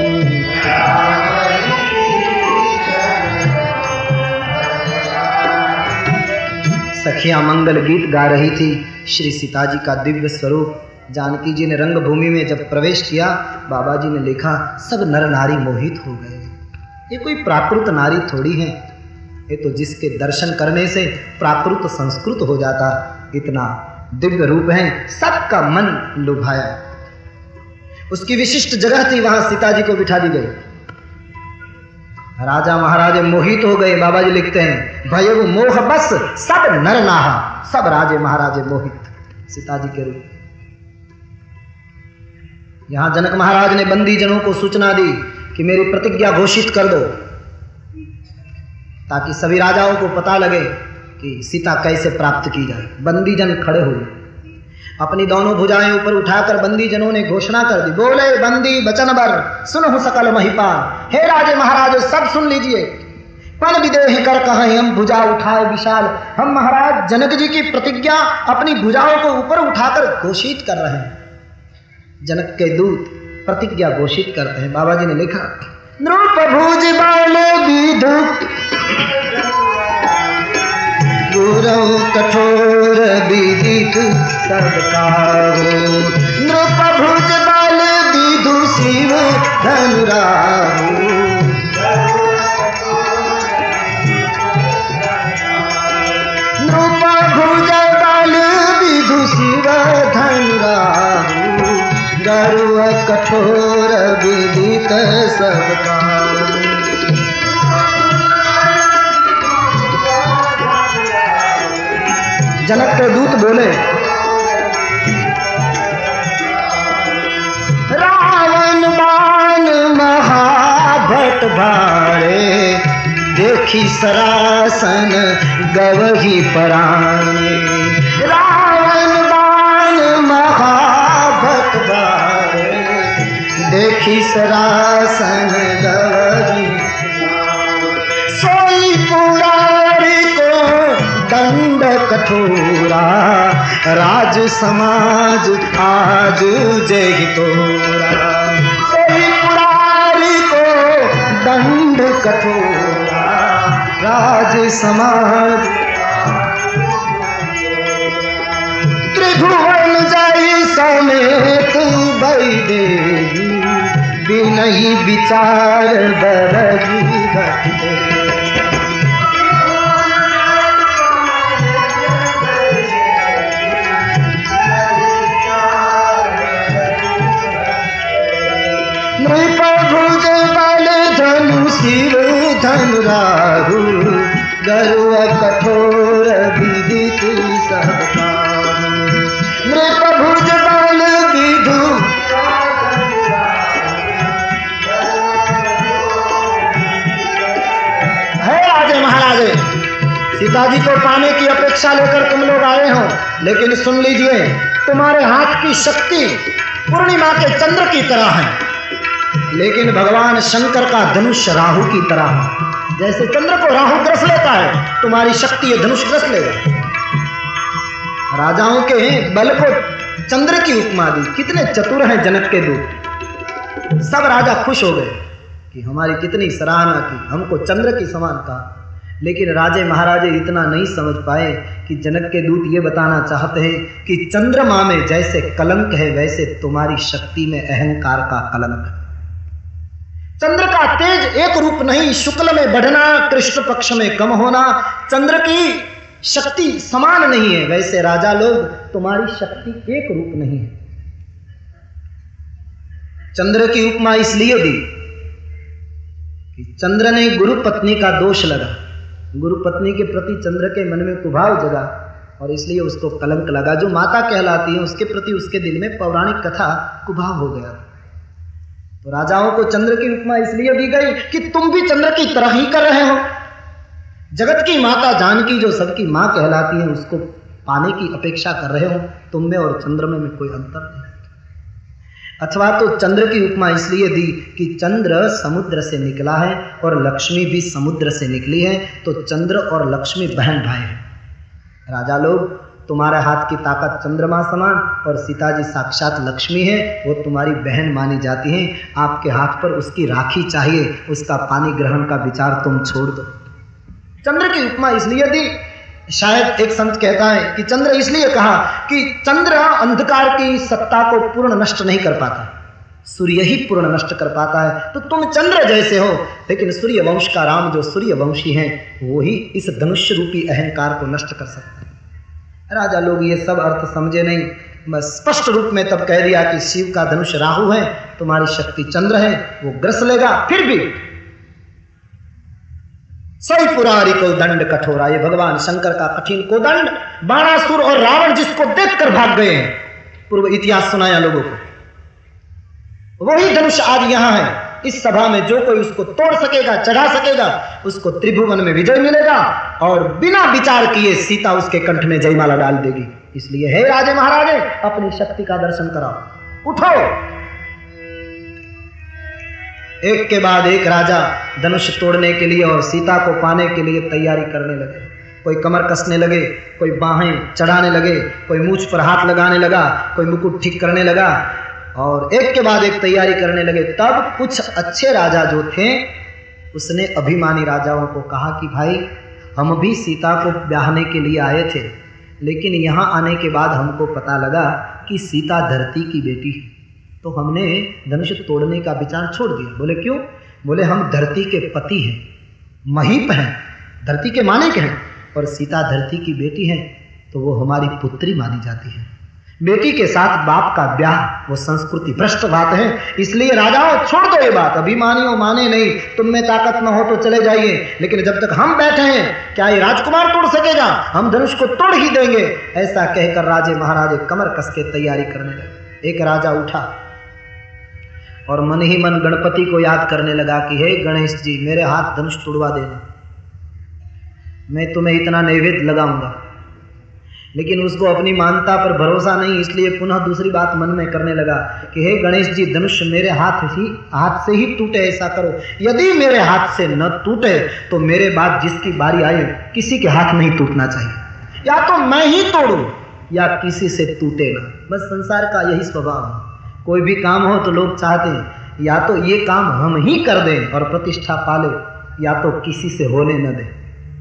सखियां मंगल गीत गा रही थी। श्री सीता जी का दिव्य स्वरूप जानकी जी ने रंगभूमि में जब प्रवेश किया, बाबा जी ने लिखा सब नर नारी मोहित हो गए। ये कोई प्राकृत नारी थोड़ी है, ये तो जिसके दर्शन करने से प्राकृत संस्कृत हो जाता, इतना दिव्य रूप है, सबका मन लुभाया। उसकी विशिष्ट जगह थी, वहां सीता जी को बिठा दी गई। राजा महाराजे मोहित हो गए। बाबा जी लिखते हैं भयउ मोह बस सब नर नाहा, सब राजे महाराजे मोहित सीता जी के रूप। यहां जनक महाराज ने बंदी जनों को सूचना दी कि मेरी प्रतिज्ञा घोषित कर दो, ताकि सभी राजाओं को पता लगे कि सीता कैसे प्राप्त की जाए। बंदी जन खड़े हुए, अपनी दोनों भुजाएं ऊपर उठाकर बंदी जनों ने घोषणा कर दी। बोले बंदी बचन बर सुनहु सकल महिपाल, हे राजे महाराज सब सुन लीजिए। पन विदेह कर कहें हम भुजा उठाए विशाल, हम महाराज जनक जी की प्रतिज्ञा अपनी भुजाओं को ऊपर उठाकर घोषित कर रहे हैं। जनक के दूत प्रतिज्ञा घोषित करते हैं। बाबा जी ने लिखा नृप भुज बाले विधु गुरु कठोर विदित सबकारो, नृप भुज बाल विधु शिव धनुराहु, नृप भुज बाल विधु शिव धनुराहु, गरुड़ कठोर विदित सबकारो। जनक के दूत बोले रावण बाण महाभट भारे, देखी सरासन गवही पराने, रावण बाण महाभट भारे, देखी सरासन गवही, सोई पुरारी को दंड कठोरा, राज समाज आज जय तोरा, सोई पुरारी को दंड कठोरा, राज समाज त्रिभुवन जाई समेत वैदेही, बिनहि विचार बरगी घटे, नृप भुज बल धनु शिव धनुराहु, गरुड़ कठोर विदित सबकारो, नृप भुज बल विधु है। राजे महाराजे सीता जी को पाने की अपेक्षा लेकर तुम लोग आए हो, लेकिन सुन लीजिए तुम्हारे हाथ की शक्ति पूर्णिमा के चंद्र की तरह है, लेकिन भगवान शंकर का धनुष राहु की तरह है। जैसे चंद्र को राहु ग्रस लेता है, तुम्हारी शक्ति ये धनुष ग्रस लेगा। राजाओं के बल को चंद्र की उपमा दी। कितने चतुर हैं जनक के दूत। सब राजा खुश हो गए कि हमारी कितनी सराहना की, हमको चंद्र की समान कहा। लेकिन राजे महाराजे इतना नहीं समझ पाए कि जनक के दूत ये बताना चाहते हैं कि चंद्रमा में जैसे कलंक है, वैसे तुम्हारी शक्ति में अहंकार का कलंक है। चंद्र का तेज एक रूप नहीं, शुक्ल में बढ़ना, कृष्ण पक्ष में कम होना, चंद्र की शक्ति समान नहीं है। वैसे राजा लोग तुम्हारी शक्ति एक रूप नहीं है। चंद्र की उपमा इसलिए दी कि चंद्र ने गुरु पत्नी का दोष लगा, गुरु पत्नी के प्रति चंद्र के मन में कुभाव जगा और इसलिए उसको कलंक लगा। जो माता कहलाती है उसके प्रति उसके दिल में पौराणिक कथा कुभाव हो गया। तो राजाओं को चंद्र की उपमा इसलिए दी गई कि तुम भी चंद्र की तरह ही कर रहे हो। जगत की माता जानकी जो सबकी माँ कहलाती है, उसको पाने की अपेक्षा कर रहे हो। तुम में और चंद्रमा में कोई अंतर नहीं। अथवा तो चंद्र की उपमा इसलिए दी कि चंद्र समुद्र से निकला है और लक्ष्मी भी समुद्र से निकली है, तो चंद्र और लक्ष्मी बहन भाई हैं। राजा लोग, तुम्हारे हाथ की ताकत चंद्रमा समान और सीता जी साक्षात लक्ष्मी है, वो तुम्हारी बहन मानी जाती हैं। आपके हाथ पर उसकी राखी चाहिए, उसका पानी ग्रहण का विचार तुम छोड़ दो। चंद्र की उपमा इसलिए दी, शायद एक संत कहता है कि चंद्र इसलिए कहा कि चंद्र अंधकार की सत्ता को पूर्ण नष्ट नहीं कर पाता, सूर्य ही पूर्ण नष्ट कर पाता है। तो तुम चंद्र जैसे हो, लेकिन सूर्य वंश का राम जो सूर्यवंशी हैं, वो ही इस धनुष रूपी अहंकार को नष्ट कर सकता है। राजा लोग ये सब अर्थ समझे नहीं, बस स्पष्ट रूप में तब कह दिया कि शिव का धनुष राहु है, तुम्हारी शक्ति चंद्र है, वो ग्रस लेगा। फिर भी सही पुरारी को दंड कठोरा, ये भगवान शंकर का कठिन को दंड, बाणासुर और रावण जिसको देखकर भाग गए हैं, पूर्व इतिहास सुनाया लोगों को, वही धनुष आज यहां है। इस सभा में जो कोई उसको तोड़ सकेगा, चढ़ा सकेगा, उसको त्रिभुवन में विजय मिलेगा और बिना विचार किए सीता उसके कंठ में जयमाला डाल देगी। इसलिए हे राजे महाराजे, अपनी शक्ति का दर्शन कराओ, उठो। एक के बाद एक राजा धनुष तोड़ने के लिए और सीता को पाने के लिए तैयारी करने लगे। कोई कमर कसने लगे, कोई बाहें चढ़ाने लगे, कोई मूछ पर हाथ लगाने लगा, कोई मुकुट ठीक करने लगा और एक के बाद एक तैयारी करने लगे। तब कुछ अच्छे राजा जो थे, उसने अभिमानी राजाओं को कहा कि भाई, हम भी सीता को ब्याहने के लिए आए थे, लेकिन यहाँ आने के बाद हमको पता लगा कि सीता धरती की बेटी है, तो हमने धनुष तोड़ने का विचार छोड़ दिया। बोले क्यों? बोले हम धरती के पति हैं, महीप हैं, धरती के मालिक हैं, और सीता धरती की बेटी है तो वो हमारी पुत्री मानी जाती है। बेटी के साथ बाप का ब्याह वो संस्कृति भ्रष्ट बात है। इसलिए राजाओं, छोड़ दो ये बात, अभिमानियों माने नहीं, तुम में ताकत न हो तो चले जाइए, लेकिन जब तक हम बैठे हैं क्या ये राजकुमार तोड़ सकेगा? हम धनुष को तोड़ ही देंगे। ऐसा कहकर राजे महाराजे कमर कस के तैयारी करने लगे। एक राजा उठा और मन ही मन गणपति को याद करने लगा कि हे गणेश जी, मेरे हाथ धनुष तोड़वा देना, मैं तुम्हें इतना नैवेद्य लगाऊंगा। लेकिन उसको अपनी मानता पर भरोसा नहीं, इसलिए पुनः दूसरी बात मन में करने लगा कि हे गणेश जी, धनुष मेरे हाथ ही हाथ से ही टूटे, ऐसा करो। यदि मेरे हाथ से न टूटे तो मेरे बाद जिसकी बारी आए किसी के हाथ नहीं टूटना चाहिए, या तो मैं ही तोड़ूं या किसी से टूटे ना। बस संसार का यही स्वभाव है। कोई भी काम हो तो लोग चाहते हैं या तो ये काम हम ही कर दें और प्रतिष्ठा पाले, या तो किसी से होने न दें।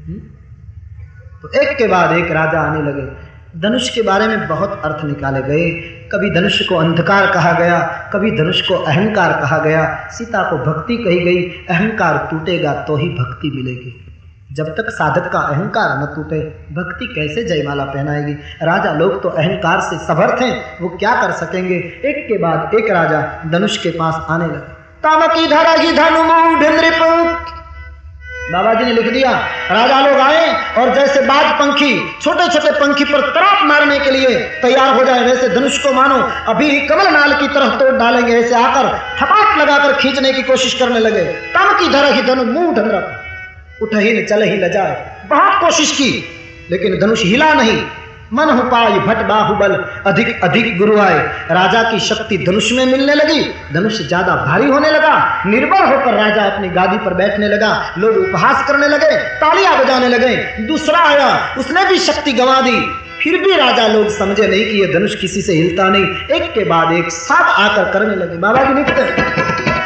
तो एक के बाद एक राजा आने लगे। धनुष के बारे में बहुत अर्थ निकाले गए। कभी धनुष को अंधकार कहा गया, कभी धनुष को अहंकार कहा गया। सीता को भक्ति कही गई। अहंकार टूटेगा तो ही भक्ति मिलेगी। जब तक साधक का अहंकार न टूटे, भक्ति कैसे जयमाला पहनाएगी? राजा लोग तो अहंकार से समर्थ हैं, वो क्या कर सकेंगे? एक के बाद एक राजा धनुष के पास आने लगे। तामकी धरा ही धनु नृप, बाबा जी ने लिख दिया। राजा लोग आए और जैसे बाज पंखी छोटे छोटे पंखी पर तड़ाप मारने के लिए तैयार हो जाए, वैसे धनुष को मानो अभी कमल नाल की तरफ तोड़ डालेंगे, ऐसे आकर ठपाक लगाकर खींचने की कोशिश करने लगे। तामकी धरा ही धनु मूढ़ नृप, उठ ही न चल ही न जाए। बहुत कोशिश की लेकिन धनुष हिला नहीं। मन हो पाई भट बाहुबल, अधिक अधिक गुरु आए। राजा की शक्ति धनुष में मिलने लगी, धनुष ज्यादा भारी होने लगा। निर्बल होकर राजा अपनी गादी पर बैठने लगा। लोग उपहास करने लगे, तालियां बजाने लगे। दूसरा आया, उसने भी शक्ति गंवा दी। फिर भी राजा लोग समझे नहीं कि यह धनुष किसी से हिलता नहीं। एक के बाद एक सब आकर करने लगे। बाबा जी लिखते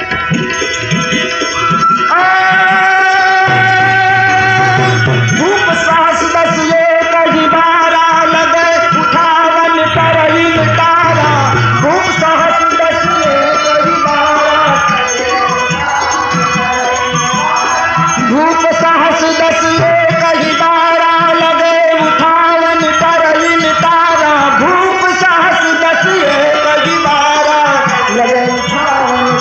भूप साहस दस ये कही बारा लगे, उठावन कर ही तारा। भूप साहस दस ये कही बारा, भूप साहस दस ये कही बारा लगे, उठावन कर ही तारा। भूप साहस दस ये कही बारा लगे, उठावन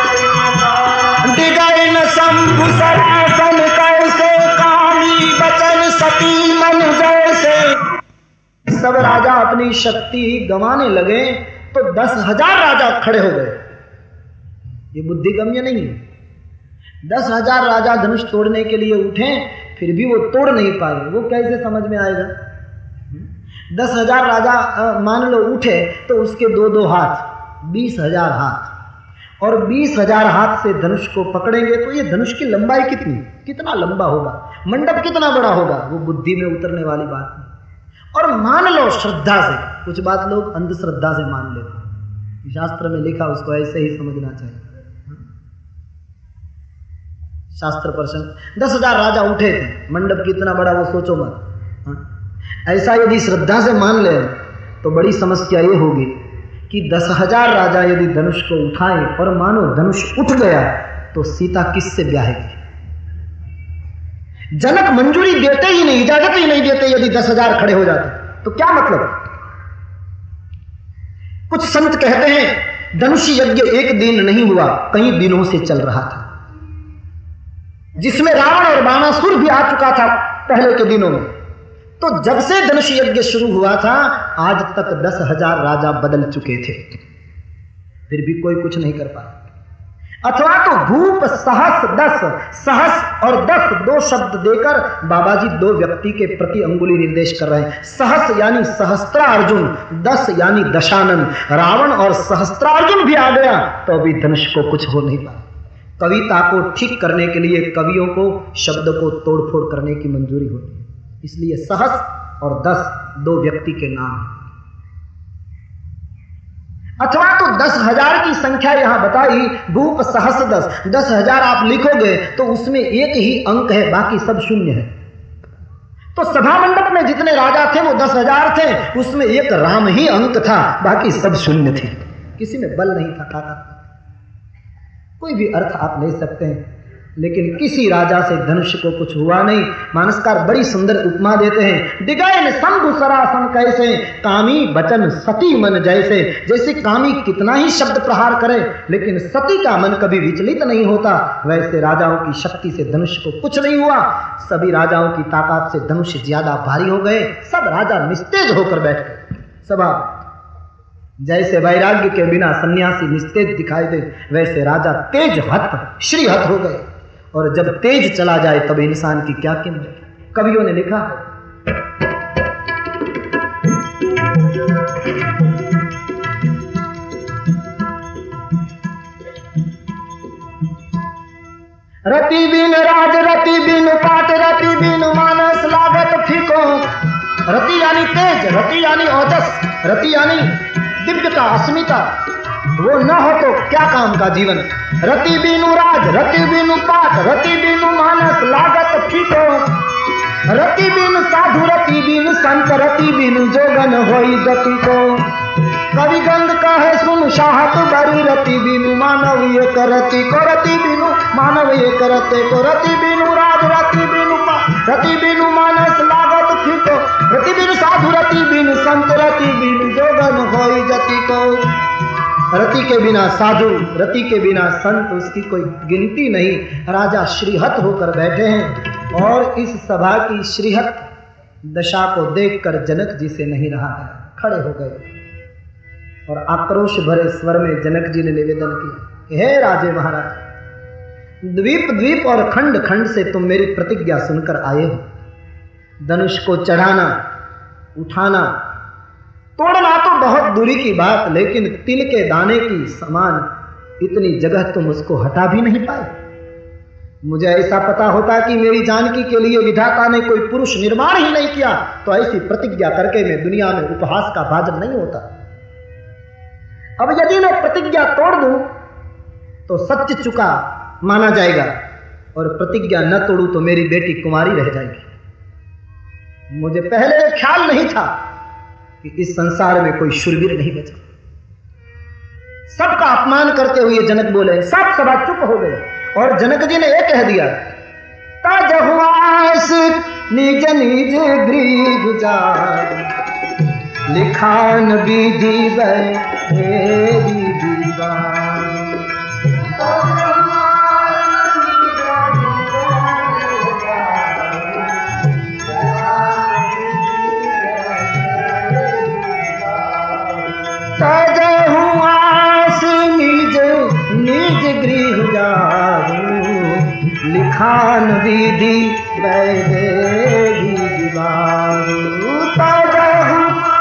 दिगई न शंभु सरासन कैसे, कामी बचन सती मन जैसे। सब राजा अपनी शक्ति गंवाने लगे तो दस हजार राजा खड़े हो गए। ये बुद्धिगम्य नहीं है। दस हजार राजा धनुष तोड़ने के लिए उठे, फिर भी वो तोड़ नहीं पाए, वो कैसे समझ में आएगा? दस हजार राजा मान लो उठे तो उसके दो दो हाथ, बीस हजार हाथ, और बीस हजार हाथ से धनुष को पकड़ेंगे तो ये धनुष की लंबाई कितनी, कितना लंबा होगा, मंडप कितना बड़ा होगा, वो बुद्धि में उतरने वाली बात नहीं। और मान लो श्रद्धा से, कुछ बात लोग अंधश्रद्धा से मान लेते हैं, शास्त्र में लिखा उसको ऐसे ही समझना चाहिए। शास्त्र प्रसंग, दस हजार राजा उठे थे, मंडप कितना बड़ा वो सोचो मत। ऐसा यदि श्रद्धा से मान ले तो बड़ी समस्या ये होगी कि दस हजार राजा यदि धनुष को उठाएं और मानो धनुष उठ गया तो सीता किससे ब्याहेगी? जनक मंजूरी देते ही नहीं, इजाजत ही नहीं देते यदि दस हजार खड़े हो जाते तो क्या मतलब? कुछ संत कहते हैं धनुष यज्ञ एक दिन नहीं हुआ, कई दिनों से चल रहा था, जिसमें रावण और बाणासुर भी आ चुका था पहले के दिनों में। तो जब से धनुष यज्ञ शुरू हुआ था आज तक दस हजार राजा बदल चुके थे, फिर भी कोई कुछ नहीं कर पाया। अथवा तो भूप सहस दस, सहस और दस दो शब्द देकर बाबा जी दो व्यक्ति के प्रति अंगुली निर्देश कर रहे हैं। सहस यानी सहस्त्रार्जुन, दस यानी दशानन। रावण और सहस्त्रार्जुन भी आ गया तो अभी धनुष को कुछ हो नहीं पाया। कविता को ठीक करने के लिए कवियों को शब्द को तोड़फोड़ करने की मंजूरी होती है, इसलिए सहस और दस दो व्यक्ति के नाम हैं। अथवा तो दस हजार की संख्या यहां बताई, भूप सहस दस, दस हजार आप लिखोगे तो उसमें एक ही अंक है, बाकी सब शून्य है। तो सभा मंडप में जितने राजा थे वो दस हजार थे, उसमें एक राम ही अंक था, बाकी सब शून्य थे, किसी में बल नहीं था, था। कोई भी अर्थ आप ले सकते हैं, लेकिन किसी राजा से धनुष को कुछ हुआ नहीं। मानसकार बड़ी सुंदर उपमा देते हैं, दिगयन शंभु सरासन कैसे, कामी बचन सती मन जैसे। जैसे कामी कितना ही शब्द प्रहार करे लेकिन सती का मन कभी विचलित नहीं होता, वैसे राजाओं की शक्ति से धनुष को कुछ नहीं हुआ। सभी राजाओं की ताकत से धनुष ज्यादा भारी हो गए, सब राजा निस्तेज होकर बैठ गए सभा। जैसे वैराग्य के बिना सन्यासी निस्तेज दिखाई दे, वैसे राजा तेज हत श्रीहत हो गए। और जब तेज चला जाए तब इंसान की क्या कीमत। कवियों ने लिखा है, रति बिन राज रति बिन पाट रति बिन मानस लागत फीको। रति यानी तेज, रति यानी ओजस, रति यानी दिव्यता, अस्मिता, वो न हो तो क्या काम का जीवन। रति बिनु राज रति बिनु पाठ रति बिनु मानस लागत फीको। रति बिनु साधु रति बिनु संत रति बिनु जोगन होई गति को। कवि गंग कहे सुन साहत बड़ी रति बिनु मानव ये करती को। रति बिनु मानव ये करते को। रति बिनु राज रति बिनु पाठ रति बिनु मानस लागत फीको। रति बिनु साधु रति बिनु संत रति बिनु जोगन होई गति को। रति के बिना साधु, रति के बिना संत, उसकी कोई गिनती नहीं। राजा श्रीहत होकर बैठे हैं और इस सभा की श्रीहत दशा को देखकर जनक जी से नहीं रहा है, खड़े हो गए और आक्रोश भरे स्वर में जनक जी ने निवेदन किया, हे राजे महाराज, द्वीप द्वीप और खंड खंड से तुम मेरी प्रतिज्ञा सुनकर आए हो। धनुष को चढ़ाना, उठाना, तोड़ना तो बहुत दूरी की बात, लेकिन तिल के दाने की समान इतनी जगह तुम उसको हटा भी नहीं पाए। मुझे ऐसा पता होता कि मेरी जानकी के लिए विधाता ने कोई पुरुष निर्माण ही नहीं किया तो ऐसी प्रतिज्ञा करके मैं दुनिया में उपहास का भाजन नहीं होता। अब यदि मैं प्रतिज्ञा तोड़ दूं तो सत्य चुका माना जाएगा और प्रतिज्ञा न तोड़ूं तो मेरी बेटी कुमारी रह जाएगी। मुझे पहले ख्याल नहीं था कि इस संसार में कोई शूरवीर नहीं बचा। सबका अपमान करते हुए जनक बोले, सब सभा चुप हो गए और जनक जी ने यह कह दिया, ताजहुआस निज निज गृह जाय, लिखान विधि बैरी दीवान। ताजहुआस निज निज गृह जाऊं, लिखान विधि वैदेही दिवारू। ताजहु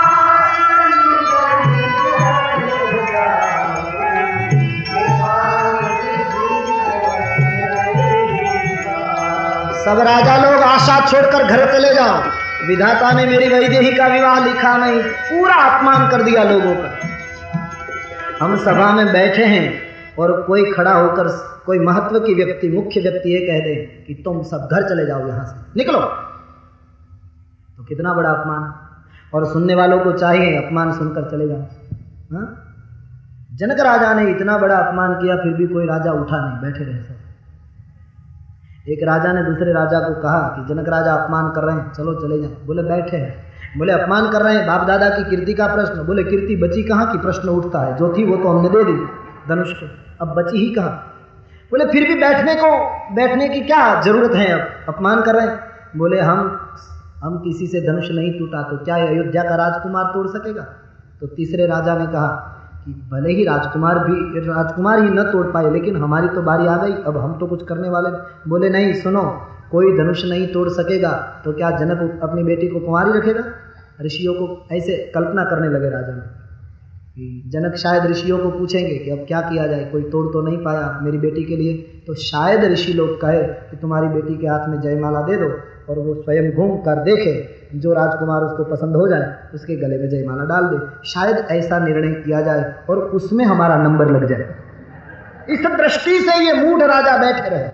सब राजा लोग आशा छोड़कर घर चले जाओ, विधाता ने मेरी वैदेही का विवाह लिखा नहीं। पूरा अपमान कर दिया लोगों का। हम सभा में बैठे हैं और कोई खड़ा होकर, कोई महत्व की व्यक्ति, मुख्य व्यक्ति ये कह दे कि तुम सब घर चले जाओ, यहां से निकलो, तो कितना बड़ा अपमान। और सुनने वालों को चाहिए अपमान सुनकर चले जाओ। हाँ? जनक राजा ने इतना बड़ा अपमान किया, फिर भी कोई राजा उठा नहीं, बैठे रहे सब। एक राजा ने दूसरे राजा को कहा कि जनक राजा अपमान कर रहे हैं, चलो चले जाएं। बोले बैठे हैं। बोले अपमान कर रहे हैं, बाप दादा की कीर्ति का प्रश्न। बोले कीर्ति बची कहाँ की प्रश्न उठता है, जो थी वो तो हमने दे दी धनुष को, अब बची ही कहाँ। बोले फिर भी बैठने को, बैठने की क्या जरूरत है, अब अपमान कर रहे हैं। बोले हम हम किसी से धनुष नहीं टूटा तो क्या अयोध्या का राजकुमार तोड़ सकेगा। तो तीसरे राजा ने कहा कि भले ही राजकुमार भी राजकुमार ही न तोड़ पाए, लेकिन हमारी तो बारी आ गई, अब हम तो कुछ करने वाले। बोले नहीं, सुनो, कोई धनुष नहीं तोड़ सकेगा तो क्या जनक अपनी बेटी को कुंवारी रखेगा। ऋषियों को ऐसे कल्पना करने लगे राजा कि जनक शायद ऋषियों को पूछेंगे कि अब क्या किया जाए, कोई तोड़ तो नहीं पाया मेरी बेटी के लिए, तो शायद ऋषि लोग कहे कि तुम्हारी बेटी के हाथ में जयमाला दे दो, और वो स्वयं घूम कर देखे, जो राजकुमार उसको पसंद हो जाए उसके गले में जयमाला डाल दे। शायद ऐसा निर्णय किया जाए और उसमें हमारा नंबर लग जाए। इस दृष्टि से ये मूढ़ राजा बैठे रहे।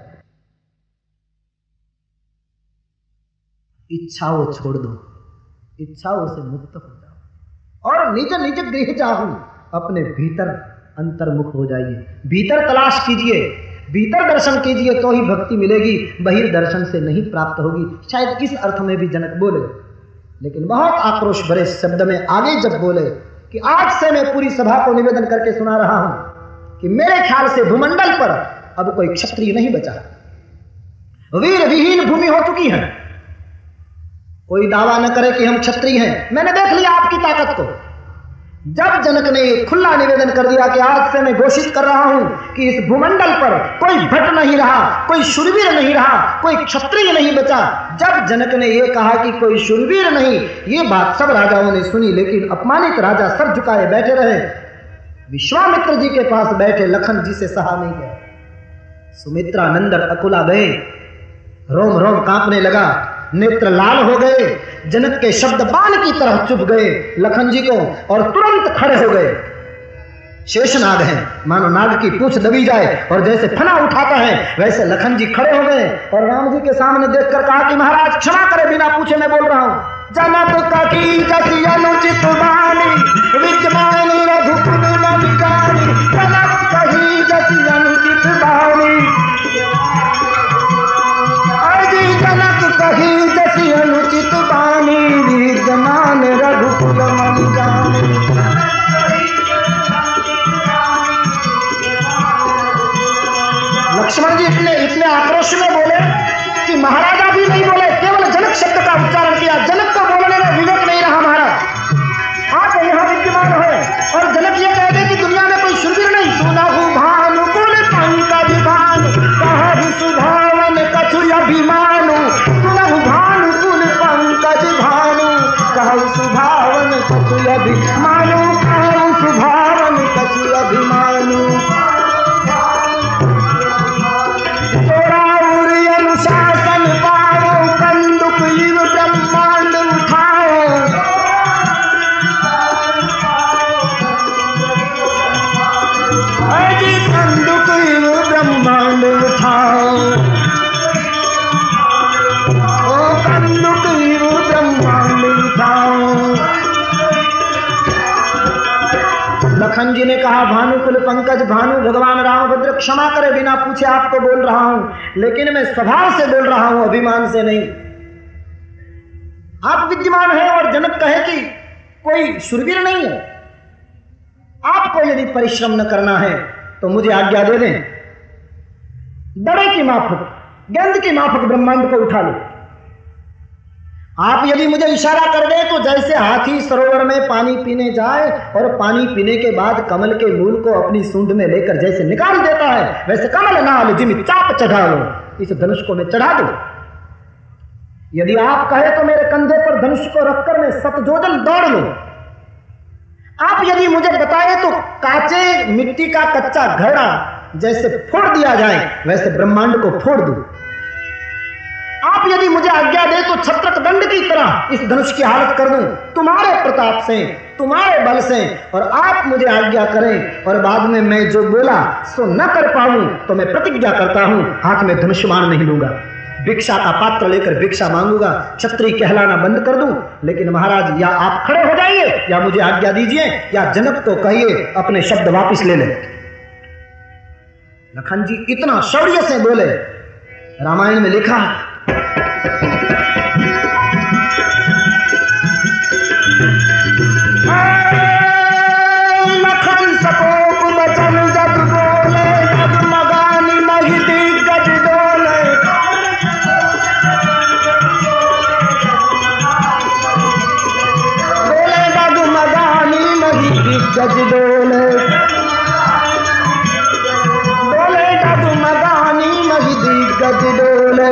इच्छाओं छोड़ दो, इच्छाओं से मुक्त हो जाओ और निज निज गृह जाऊं, अपने भीतर अंतर्मुख हो जाइए। भीतर तलाश कीजिए, भीतर दर्शन कीजिए तो ही भक्ति मिलेगी, बहिर् दर्शन से नहीं प्राप्त होगी। शायद इस अर्थ में भी जनक बोले, लेकिन बहुत आक्रोश भरे शब्द में आगे जब बोले कि आज से मैं पूरी सभा को निवेदन करके सुना रहा हूं कि मेरे ख्याल से भूमंडल पर अब कोई क्षत्रिय नहीं बचा, वीर विहीन भूमि हो चुकी है। कोई दावा न करे कि हम क्षत्रिय हैं। मैंने देख लिया आपकी ताकत को। जब जनक ने खुला निवेदन कर दिया कि आज से मैं घोषित कर रहा हूं कि इस भूमंडल पर कोई भट्ट नहीं रहा, कोई शूरवीर नहीं रहा, कोई क्षत्रिय नहीं बचा। जब जनक ने यह कहा कि कोई शूरवीर नहीं, ये बात सब राजाओं ने सुनी, लेकिन अपमानित राजा सर झुकाए बैठे रहे। विश्वामित्र जी के पास बैठे लखन जी से सहा नहीं गया। सुमित्रा नंदन अकुला गए, रोम रोम कांपने लगा, नेत्र लाल हो गए, जनक के शब्द बाण की तरह चुभ गए लखन जी को, और तुरंत खड़े हो गए। शेषनाग हैं, मानो नाग की पूंछ दबी जाए और जैसे फना उठाता है वैसे लखन जी खड़े हो गए और राम जी के सामने देखकर कहा कि महाराज क्षमा करे, बिना पूछे मैं बोल रहा हूं। जनक कही जति अनुचित वाणी, विद्यमानी रघुकुल ललितानी। जनक कही जति अनुचित वाणी, जनक कही जति अनुचित वाणी, विद्यमान रघुकुल ललितानी। लक्ष्मण जी इतने इतने आक्रोश में बोले कि महाराजा भी नहीं बोले, केवल जनक शब्द का उच्चारण किया। जनक को बोलने में विवेक नहीं रहा महाराज। आप यहाँ विद्यमान है और जनक ये कह दे कि दुनिया में कोई शूरवीर नहीं। सुनहु भानुकुल पंकज भानु, कहु सुभावन कछु अभिमानु। सुनहु भानुकुल पंकज भानु, कहु सुभावन कछु अभिमानु। कहु सुभावन कछु अभिमानु। अनुशासन पाओ, कंदुक युग ब्रह्मांड उठाओ। अजी कंदुक युग ब्रह्मांड उठाओ, ओ कंदुक युग ब्रह्मांड उठाओ। लखन जी ने कहा भानुकुल पंकज भानु, भगवान रामभद्र क्षमा करे, बिना पूछे आपको बोल रहा हूं, लेकिन मैं स्वभाव से बोल रहा हूं, अभिमान से नहीं। आप विद्यमान हैं और जनक कहे कि कोई शूरवीर नहीं है। आपको यदि परिश्रम न करना है तो मुझे आज्ञा दे दें, दड़े की माफक, गेंद की माफक ब्रह्मांड को उठा लो। आप यदि मुझे इशारा कर दें तो जैसे हाथी सरोवर में पानी पीने जाए और पानी पीने के बाद कमल के मूल को अपनी सूंड में लेकर जैसे निकाल देता है, वैसे कमल नाल जिम चाप चढ़ा लो, इस धनुष को मैं चढ़ा दूं। यदि आप कहे तो मेरे कंधे पर धनुष को रखकर मैं सतजोजन दौड़ लूं। आप यदि मुझे बताए तो कांचे मिट्टी का कच्चा घड़ा जैसे फोड़ दिया जाए वैसे ब्रह्मांड को फोड़ दूं। आप यदि मुझे आज्ञा दे तो छत्रक दंड की तरह इस धनुष की हालत कर दूं तुम्हारे प्रताप से, तुम्हारे बल से, और आप मुझे आज्ञा करें और बाद में मैं जो बोला सो न कर पाऊं तो मैं प्रतिज्ञा करता हूं हाथ में धनुष्मान नहीं लूंगा, भिक्षा का पात्र लेकर भिक्षा मांगूंगा, क्षत्रिय कहलाना बंद कर दूं। लेकिन महाराज या आप खड़े हो जाइए या मुझे आज्ञा दीजिए या जनक को कहिए अपने शब्द वापस ले ले। लखन जी इतना शौर्य से बोले, रामायण में लिखा है लखन सकोप बचन जब बोले जब मगानी मही दिग्गज डोले, बोले जब मगानी मही दिग्गज डोले, बोले जब मगानी मही दिग्गज डोले।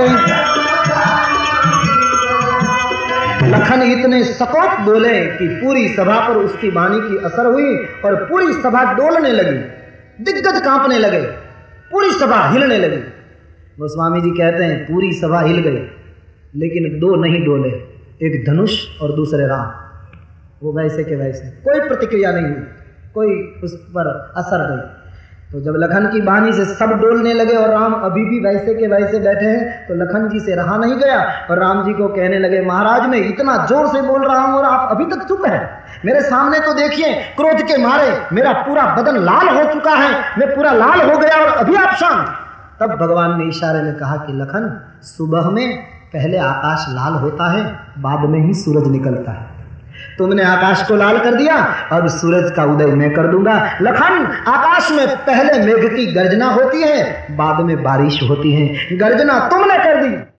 लखन इतने सकोप बोले कि पूरी सभा पर उसकी वाणी की असर हुई और पूरी सभा डोलने लगी, दिग्गज कांपने लगे, पूरी सभा हिलने लगी। गोस्वामी जी कहते हैं पूरी सभा हिल गई लेकिन दो नहीं डोले, एक धनुष और दूसरे राम, वो वैसे के वैसे, कोई प्रतिक्रिया नहीं हुई, कोई उस पर असर नहीं। तो जब लखन की वाणी से सब डोलने लगे और राम अभी भी वैसे के वैसे बैठे हैं तो लखन जी से रहा नहीं गया और राम जी को कहने लगे, महाराज मैं इतना जोर से बोल रहा हूं और आप अभी तक चुप हैं। मेरे सामने तो देखिए क्रोध के मारे मेरा पूरा बदन लाल हो चुका है, मैं पूरा लाल हो गया और अभी आप शांत। तब भगवान ने इशारे में कहा कि लखन सुबह में पहले आकाश लाल होता है, बाद में ही सूरज निकलता है। तुमने आकाश को लाल कर दिया, अब सूरज का उदय मैं कर दूंगा। लखन आकाश में पहले मेघ की गर्जना होती है, बाद में बारिश होती है, गर्जना तुमने कर दी।